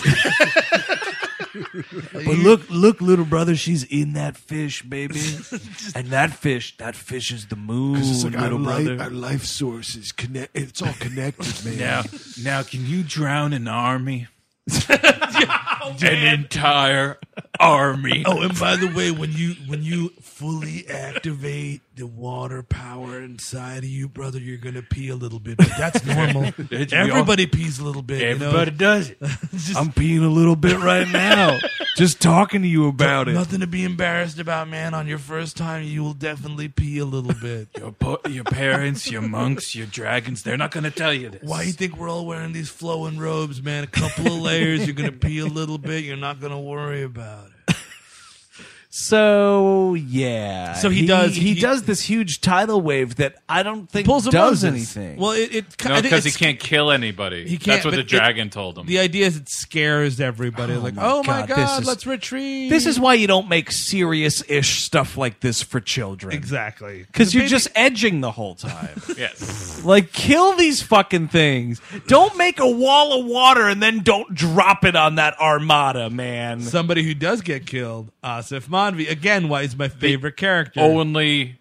But look, little brother, she's in that fish, baby. And that fish is the moon, It's like little brother. our life source is connect. It's all connected, man. Now, can you drown an army? An entire army. Oh, and by the way, when you fully activate the water power inside of you, brother, you're gonna pee a little bit. But that's normal. Everybody pees a little bit. Everybody does it. I'm peeing a little bit right now. Just talking to you about it. Nothing to be embarrassed about, man. On your first time, you will definitely pee a little bit. Your parents, your monks, your dragons, they're not going to tell you this. Why you think we're all wearing these flowing robes, man? A couple of layers, you're gonna pee a little bit. You're not gonna worry about it. So yeah, So he does- he he- does this huge tidal wave that I don't think Pulls a does Moses. anything. Well, I No, think because he it's- can't kill anybody. He can't, That's what but the dragon told him. The idea is it scares everybody. Like, my oh my God, this God, is- let's retreat. this is why you don't make serious-ish stuff like this for children. exactly Because The you're baby- just edging the whole time. Yes. Like, kill these fucking things. Don't make a wall of water and then don't drop it on that armada, man. somebody who does get killed. Asif Manvi again. Why he's my favorite character. only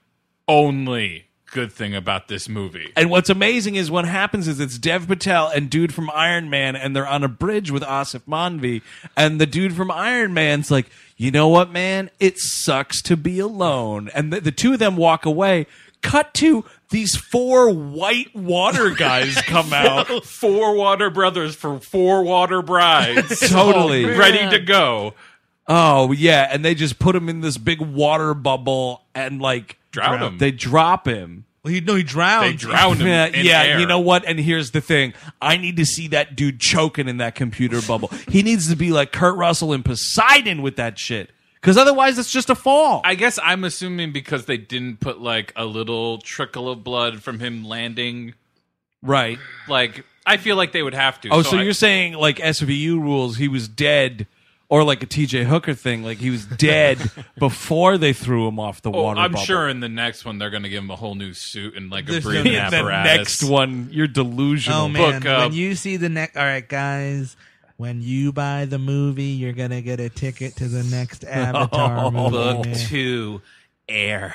good thing about this movie. And what's amazing is what happens is it's Dev Patel and dude from Iron Man, and they're on a bridge with Asif Manvi, and the dude from Iron Man's like, you know what, man? It sucks to be alone. And the two of them walk away. Cut to these 4 white water guys come out. 4 water brothers for 4 water brides. Totally. Ready to go. Oh, yeah. And they just put him in this big water bubble and, like, Drown him. They drop him. Well, he drowns. They drown him Yeah, in yeah, air. you know what? And here's the thing. I need to see that dude choking in that computer bubble. He needs to be like Kurt Russell and Poseidon with that shit. Because otherwise it's just a fall. I guess I'm assuming because they didn't put like a little trickle of blood from him landing. Right. Like, I feel like they would have to. Oh, so you're saying like SVU rules, he was dead, or like a TJ Hooker thing, like he was dead before they threw him off the water I'm bubble. sure in the next one they're going to give him a whole new suit and like a There's breathing gonna The apparatus. next one, you're delusional. Oh man, Book up. when you see the next, all right, guys. When you buy the movie, you're gonna get a ticket to the next Avatar movie. Book man. 2, Air.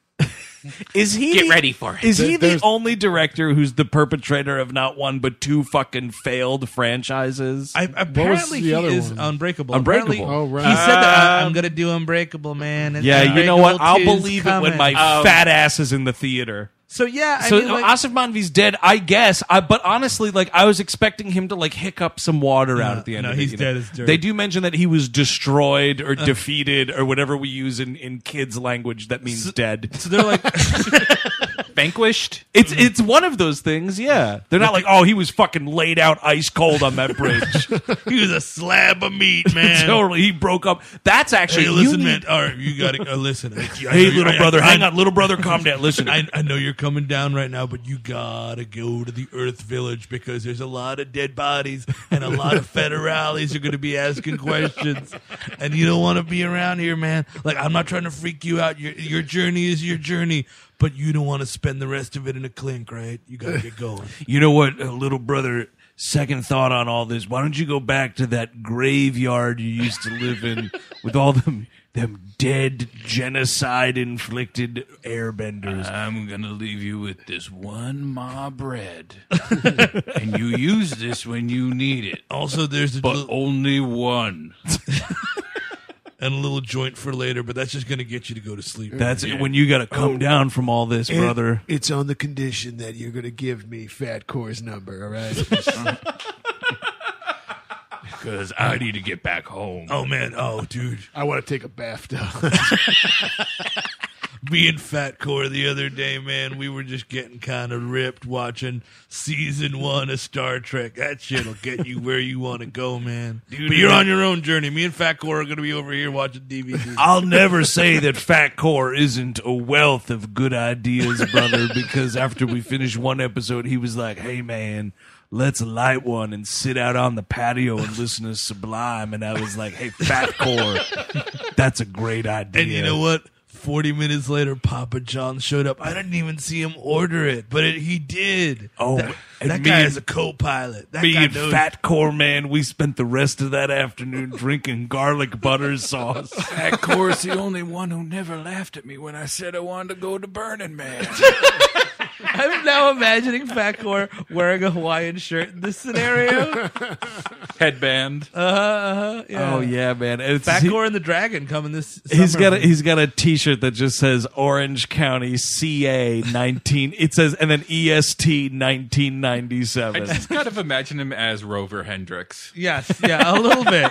Is he Get ready for it. Is he the There's- only director who's the perpetrator of not one but 2 fucking failed franchises? Apparently, the he other is one? Unbreakable. Unbreakable. Apparently, Oh, right. He said that I'm gonna do Unbreakable, man. and yeah, you know what? I'll Unbreakable 2's believe it when coming. my fat ass is in the theater. So yeah, I So mean, like, Asif Manvi's dead, I guess. But honestly, like I was expecting him to like hiccup some water out at the end. no, of it, he's you know? dead as dirt. They do mention that he was destroyed or defeated or whatever we use in kids' language that means dead. so they're like, Vanquished? It's one of those things. Yeah, they're not like, oh, he was fucking laid out ice cold on that bridge. he was a slab of meat, man. Totally, he broke up. That's actually Hey, you listen, need- man. All right, you gotta listen. Hey, little brother, hang on, little brother, calm down. Listen, I know you're coming down right now, but you gotta go to the Earth Village because there's a lot of dead bodies and a lot of federales are gonna be asking questions, and you don't want to be around here, man. Like, I'm not trying to freak you out. Your journey is your journey, but you don't want to spend the rest of it in a clink, right? You gotta get going. you know what, little brother, second thought on all this, why don't you go back to that graveyard you used to live in with all them dead, genocide-inflicted airbenders? I'm gonna leave you with this one ma bread, and you use this when you need it, Also, there's a but little, only one. and a little joint for later, but that's just gonna get you to go to sleep. That's it, when you got to come down from all this, brother. It's on the condition that you're going to give me Fat Core's number, all right? Because I need to get back home. Oh man, oh dude. I want to take a bath, though. Me and Fat Core the other day, man, we were just getting kind of ripped watching season 1 of Star Trek. That shit'll get you where you want to go, man. But you're on your own journey. Me and Fat Core are going to be over here watching DVD. I'll never say that Fat Core isn't a wealth of good ideas, brother, because after we finished one episode, he was like, hey, man, let's light one and sit out on the patio and listen to Sublime. And I was like, hey, Fat Core, that's a great idea. And you know what? 40 minutes later, Papa John showed up. I didn't even see him order it, but he did. Oh, that and guy me is a co-pilot. That Me guy and knows. Fat Core, man, we spent the rest of that afternoon drinking garlic butter sauce. Of course, the only one who never laughed at me when I said I wanted to go to Burning Man. I'm now imagining Fat Core wearing a Hawaiian shirt in this scenario. Headband. Yeah. Oh yeah, man! And it's, Fat Core and the Dragon coming this summer. he's got a T-shirt that just says Orange County CA 19. It says and then EST 1997. I just kind of imagine him as Rover Hendricks. Yes, yeah, a little bit.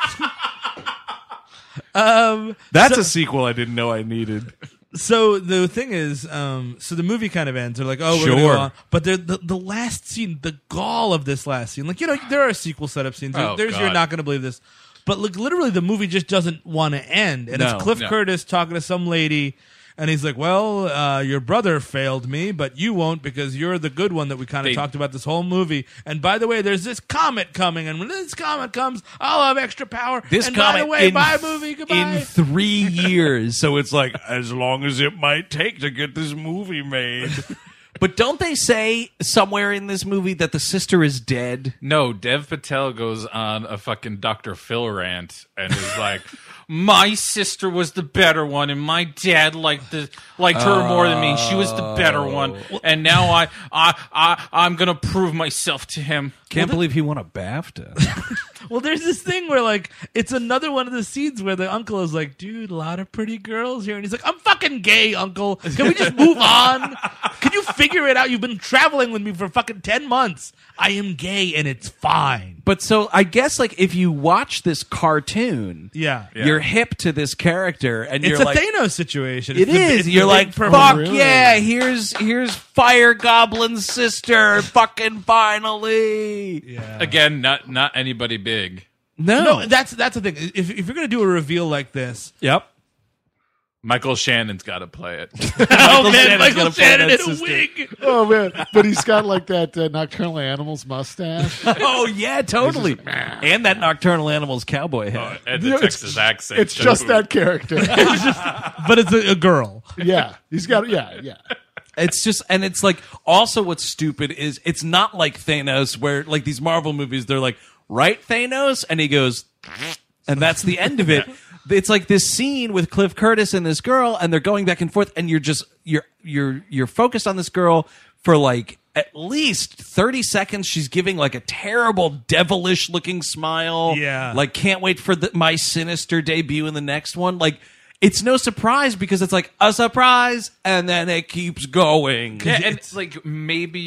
That's a sequel I didn't know I needed. So the thing is, so the movie kind of ends. They're like, oh, we're gonna Sure. go on. But the last scene, the gall of this last scene, like, you know, there are sequel setup scenes. Oh, There's God. you're not going to believe this. But like literally, the movie just doesn't want to end, and No. it's Cliff No. Curtis talking to some lady. And he's like, well, your brother failed me, but you won't because you're the good one that we kind of They- talked about this whole movie. And by the way, there's this comet coming. And when this comet comes, I'll have extra power. This and comic by the way, in, bye, movie, goodbye. in 3 years. So it's like, as long as it might take to get this movie made. But don't they say somewhere in this movie that the sister is dead? No, Dev Patel goes on a fucking Dr. Phil rant and is like, my sister was the better one, and my dad liked her more than me, and she was the better one. And now I'm gonna prove myself to him. Can't believe he won a BAFTA. Well, there's this thing where, like, it's another one of the scenes where the uncle is like, dude, a lot of pretty girls here. And he's like, I'm fucking gay, uncle. Can we just move on? Can you figure it out? You've been traveling with me for fucking 10 months. I am gay, and it's fine. But so I guess, like, if you watch this cartoon, Yeah. you're hip to this character, and It's you're a like, Thanos situation. it It's the- is. it's the You're big like, purple- fuck Really? yeah, here's Fire Goblin's sister, fucking finally. Yeah. Again, not anybody big. No, that's the thing. If you're going to do a reveal like this, Yep. Michael Shannon's got to play it. oh man, Shannon's Michael gonna play Shannon that in a sister. wig. Oh man, but he's got like that Nocturnal Animals mustache. Oh yeah, totally. And that Nocturnal Animals cowboy hat. And the Yeah, it's- Texas accent. It's just that character. But it's a girl. Yeah, he's got yeah. It's just, and it's like, also what's stupid is it's not like Thanos, where like these Marvel movies, they're like, right, Thanos? And he goes, and that's the end of it. It's like this scene with Cliff Curtis and this girl, and they're going back and forth, and you're focused on this girl for like at least 30 seconds. She's giving like a terrible, devilish looking smile. Yeah. Like, can't wait for my Sinister debut in the next one. Like, it's no surprise because it's like a surprise, and then it keeps going. Yeah, and it's like maybe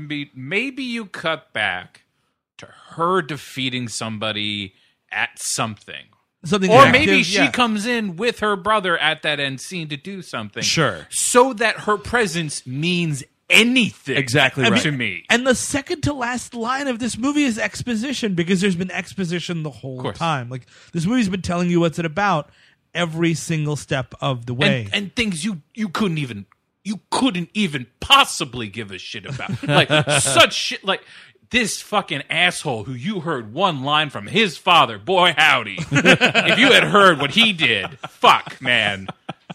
you cut back to her defeating somebody at something. Something Or active, maybe she yeah. comes in with her brother at that end scene to do something. Sure. So that her presence means anything. Exactly right. To me. And the second to last line of this movie is exposition, because there's been exposition the whole course. time. Like, this movie's been telling you what's it about every single step of the way. And things you couldn't even possibly give a shit about. Like such shit, like this fucking asshole who you heard one line from his father, boy howdy. If you had heard what he did, fuck, man.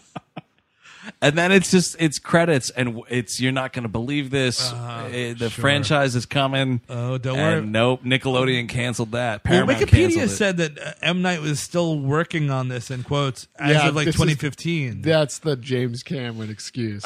And then it's credits, and you're not going to believe this. The franchise is coming. Oh, don't and worry. Nope, Nickelodeon canceled that. Well, Paramount Wikipedia canceled it. said that M. Night was still working on this, in quotes, as Yeah, of like this is- 2015. That's the James Cameron excuse.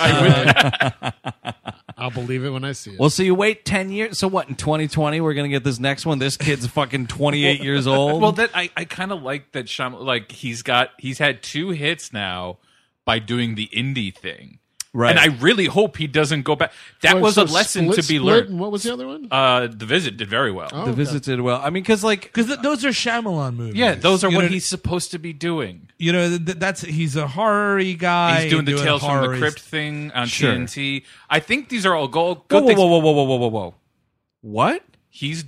I'll believe it when I see it. Well, so you wait 10 years. So what, in 2020, we're going to get this next one? This kid's fucking 28 years old? Well, that I kind of like that Shyamalan, like he's had 2 hits now by doing the indie thing. Right. And I really hope he doesn't go back. That Wait, was so a lesson to be Split, learned. And what was the other one? The Visit did very well. The Visit did well. I mean, because like... Because those are Shyamalan movies. Yeah, those are You what know, he's supposed to be doing. You know, he's a horror guy. He's doing the Tales from the horror. Crypt thing on Sure. TNT. I think these are all good Whoa, things. whoa. What? He's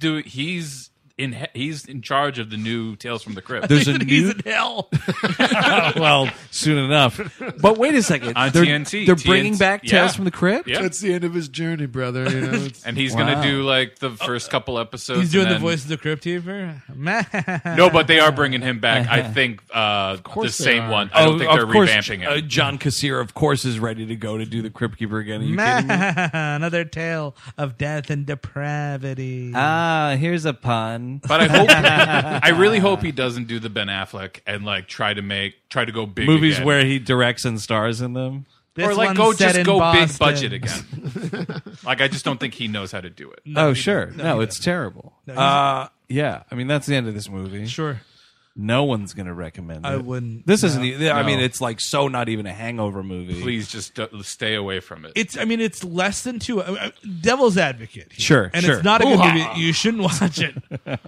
in charge of the new Tales from the Crypt. There's a He's new... in hell. well, soon enough. But wait a second. On they're, TNT. They're bringing back Yeah. Tales from the Crypt? Yeah. That's the end of his journey, brother. You know, it's, And he's Wow. going to do like the first couple episodes. He's doing and the then- voice of the Crypt Keeper. No, but they are bringing him back. I think the course they same are. one. I don't think they're of course, revamping him. John Kassir, of course, is ready to go to do the Crypt Keeper again. Are you kidding me? Another tale of death and depravity. Ah, here's a pun. But I really hope he doesn't do the Ben Affleck and like try to go big Movies again. where he directs and stars in them. This or like one's set just in go big Boston. budget again. Like I just don't think he knows how to do it. Oh, sure. No, it's terrible. he's- Yeah, I mean, that's the end of this movie. Sure. No one's going to recommend it. I wouldn't. This No. isn't, I mean, No. it's like so not even a hangover movie. Please just stay away from it. It's less than 2. Devil's Advocate. here. Sure, and sure. it's not a good movie. You shouldn't watch it.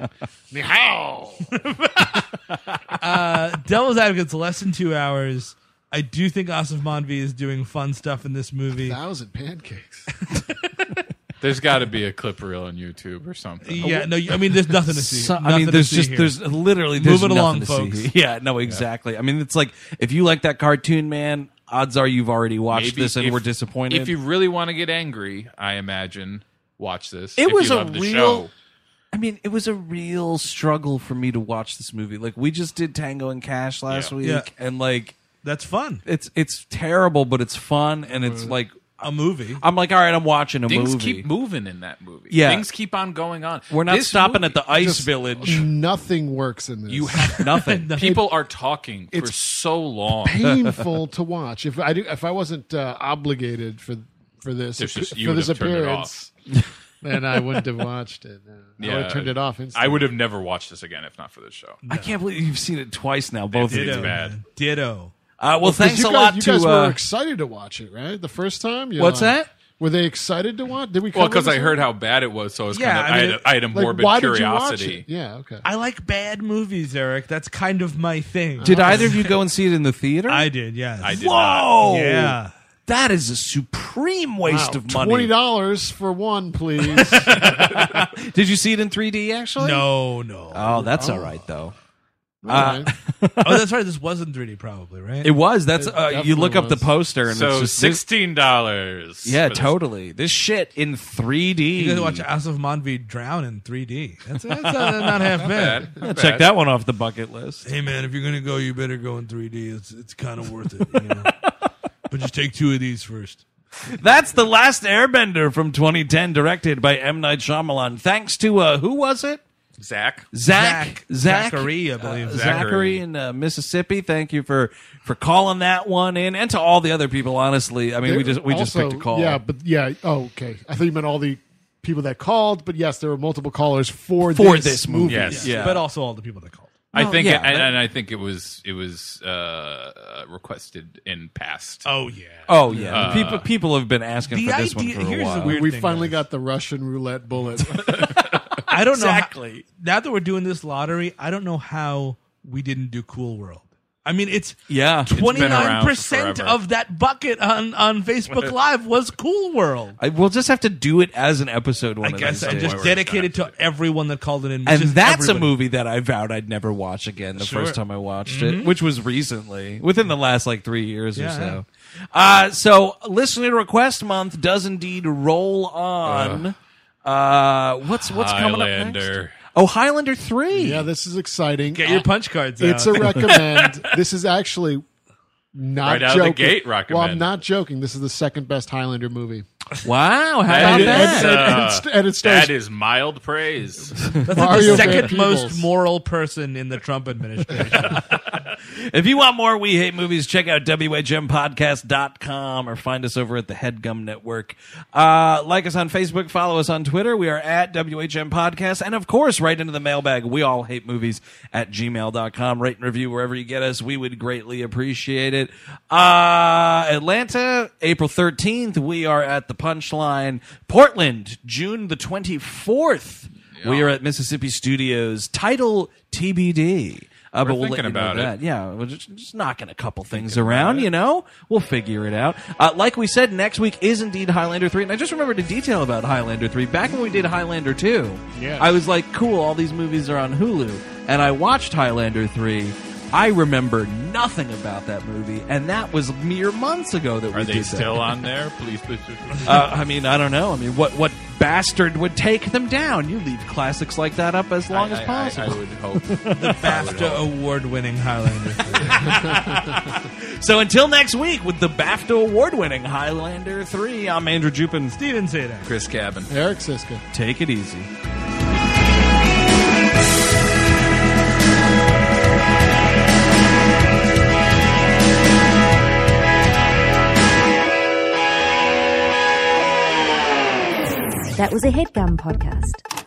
Devil's Advocate's less than 2 hours. I do think Asif Manvi is doing fun stuff in this movie. 1,000 pancakes. There's got to be a clip reel on YouTube or something. Yeah, no, I mean, there's nothing to see. I mean, there's Nothing to see here. there's literally Move it nothing along, to folks. see. Yeah, no, exactly. I mean, it's like if you like that cartoon, man, odds are you've already watched Maybe this and if- were disappointed. If you really want to get angry, I imagine, watch this. It if was you a love the real- show. I mean, it was a real struggle for me to watch this movie. Like, we just did Tango and Cash last Yeah. week, Yeah. and like, That's fun. it's terrible, but it's fun, and it's like, A movie. I'm like, all right, I'm watching a Things movie. keep moving in that movie. Yeah. Things keep on going on. We're not This stopping movie- at the ice Just village. Nothing works in this. You have Nothing. people are talking for It's so long. painful to watch. If I wasn't obligated for this There's just- you for would this have turned it appearance, then I wouldn't have watched it. I would Yeah. have turned it off instantly. I would have never watched this again if not for this show. I can't believe you've seen it twice now, both of Ditto. you. It's bad. man. Ditto. Well, Because thanks you a guys, lot you to. guys were excited to watch it, right? The first time. You're What's like- that? Were they excited to watch? Did we? Well, cover because I this heard one? how bad it was, so I was Yeah, kind of. I had a Like, morbid why curiosity. Did you watch it? Yeah. Okay. I like bad movies, Eric. That's kind of my thing. Did either of you go and see it in the theater? I did, yes. I did Whoa! Yeah. That is a supreme waste of money. $20 for one, please. Did you see it in 3D actually? No. Oh, that's all right though. All right. Oh, that's right. This was in 3D, probably, right? It was. That's It you look up the definitely poster and So it's just $16. Yeah, for this. totally. This shit in 3D. You guys watch Asif Manvi drown in 3D. That's not half bad. Yeah, check that one off the bucket list. Hey, man, if you're going to go, you better go in 3D. It's kind of worth it. You know? But just take 2 of these first. That's The Last Airbender from 2010, directed by M. Night Shyamalan. Thanks to who was it? Zach. Zachary, I believe. Zachary in Mississippi. Thank you for calling that one in, and to all the other people. Honestly, I mean, we just Also, picked a call. Yeah, but yeah. Oh, okay. I thought you meant all the people that called, but yes, there were multiple callers for this movie. Yes. Yeah. But also all the people that called. I Well, think, yeah, and I think it was requested in past. Oh, yeah. Oh yeah, people have been asking The for this one idea- for a here's the while. weird We thing, finally guys. got the Russian roulette bullet. I don't know. Exactly. Now that we're doing this lottery, I don't know how we didn't do Cool World. I mean, it's Yeah, been around 29% forever. of that bucket on Facebook Live was Cool World. we'll just have to do it as an episode one I of guess these I days. just dedicated to everyone that called it in. And just that's everybody. a movie that I vowed I'd never watch again the Sure. first time I watched it, which was recently, within the last like 3 years or Yeah, so. So listener request month does indeed roll on. What's coming up next? Highlander. Oh, Highlander 3. Yeah, this is exciting. Get your punch cards out. It's a recommend. This is actually not Right out of joking. the gate, Well, recommend. I'm not joking. This is the second best Highlander movie. Wow, how That about is, that? And it stars That is mild praise. That's Mario the second Van most Peebles. moral person in the Trump administration. If you want more We Hate Movies, check out WHMPodcast.com or find us over at the HeadGum Network. Like us on Facebook, follow us on Twitter. We are at WHM Podcast. And of course, right into the mailbag, we all hate movies at gmail.com. Rate and review wherever you get us. We would greatly appreciate it. Atlanta, April 13th, we are at the Punchline. Portland, June the 24th. We are at Mississippi Studios. Title TBD. But we'll let thinking you know about it. that. Yeah, we're just knocking a couple things around, you know? We'll figure it out. Like we said, next week is indeed Highlander 3. And I just remembered a detail about Highlander 3. Back when we did Highlander 2, I was like, cool, all these movies are on Hulu. And I watched Highlander 3. I remember nothing about that movie, and that was mere months ago that we Are did they that. still on there? Please. I mean, I don't know. I mean, what bastard would take them down? You leave classics like that up as long as possible. I would hope. The BAFTA award-winning Highlander. So until next week with the BAFTA award-winning Highlander 3, I'm Andrew Jupin. Steven Sadak. Chris Cabin. Eric Siska. Take it easy. That was a HeadGum podcast.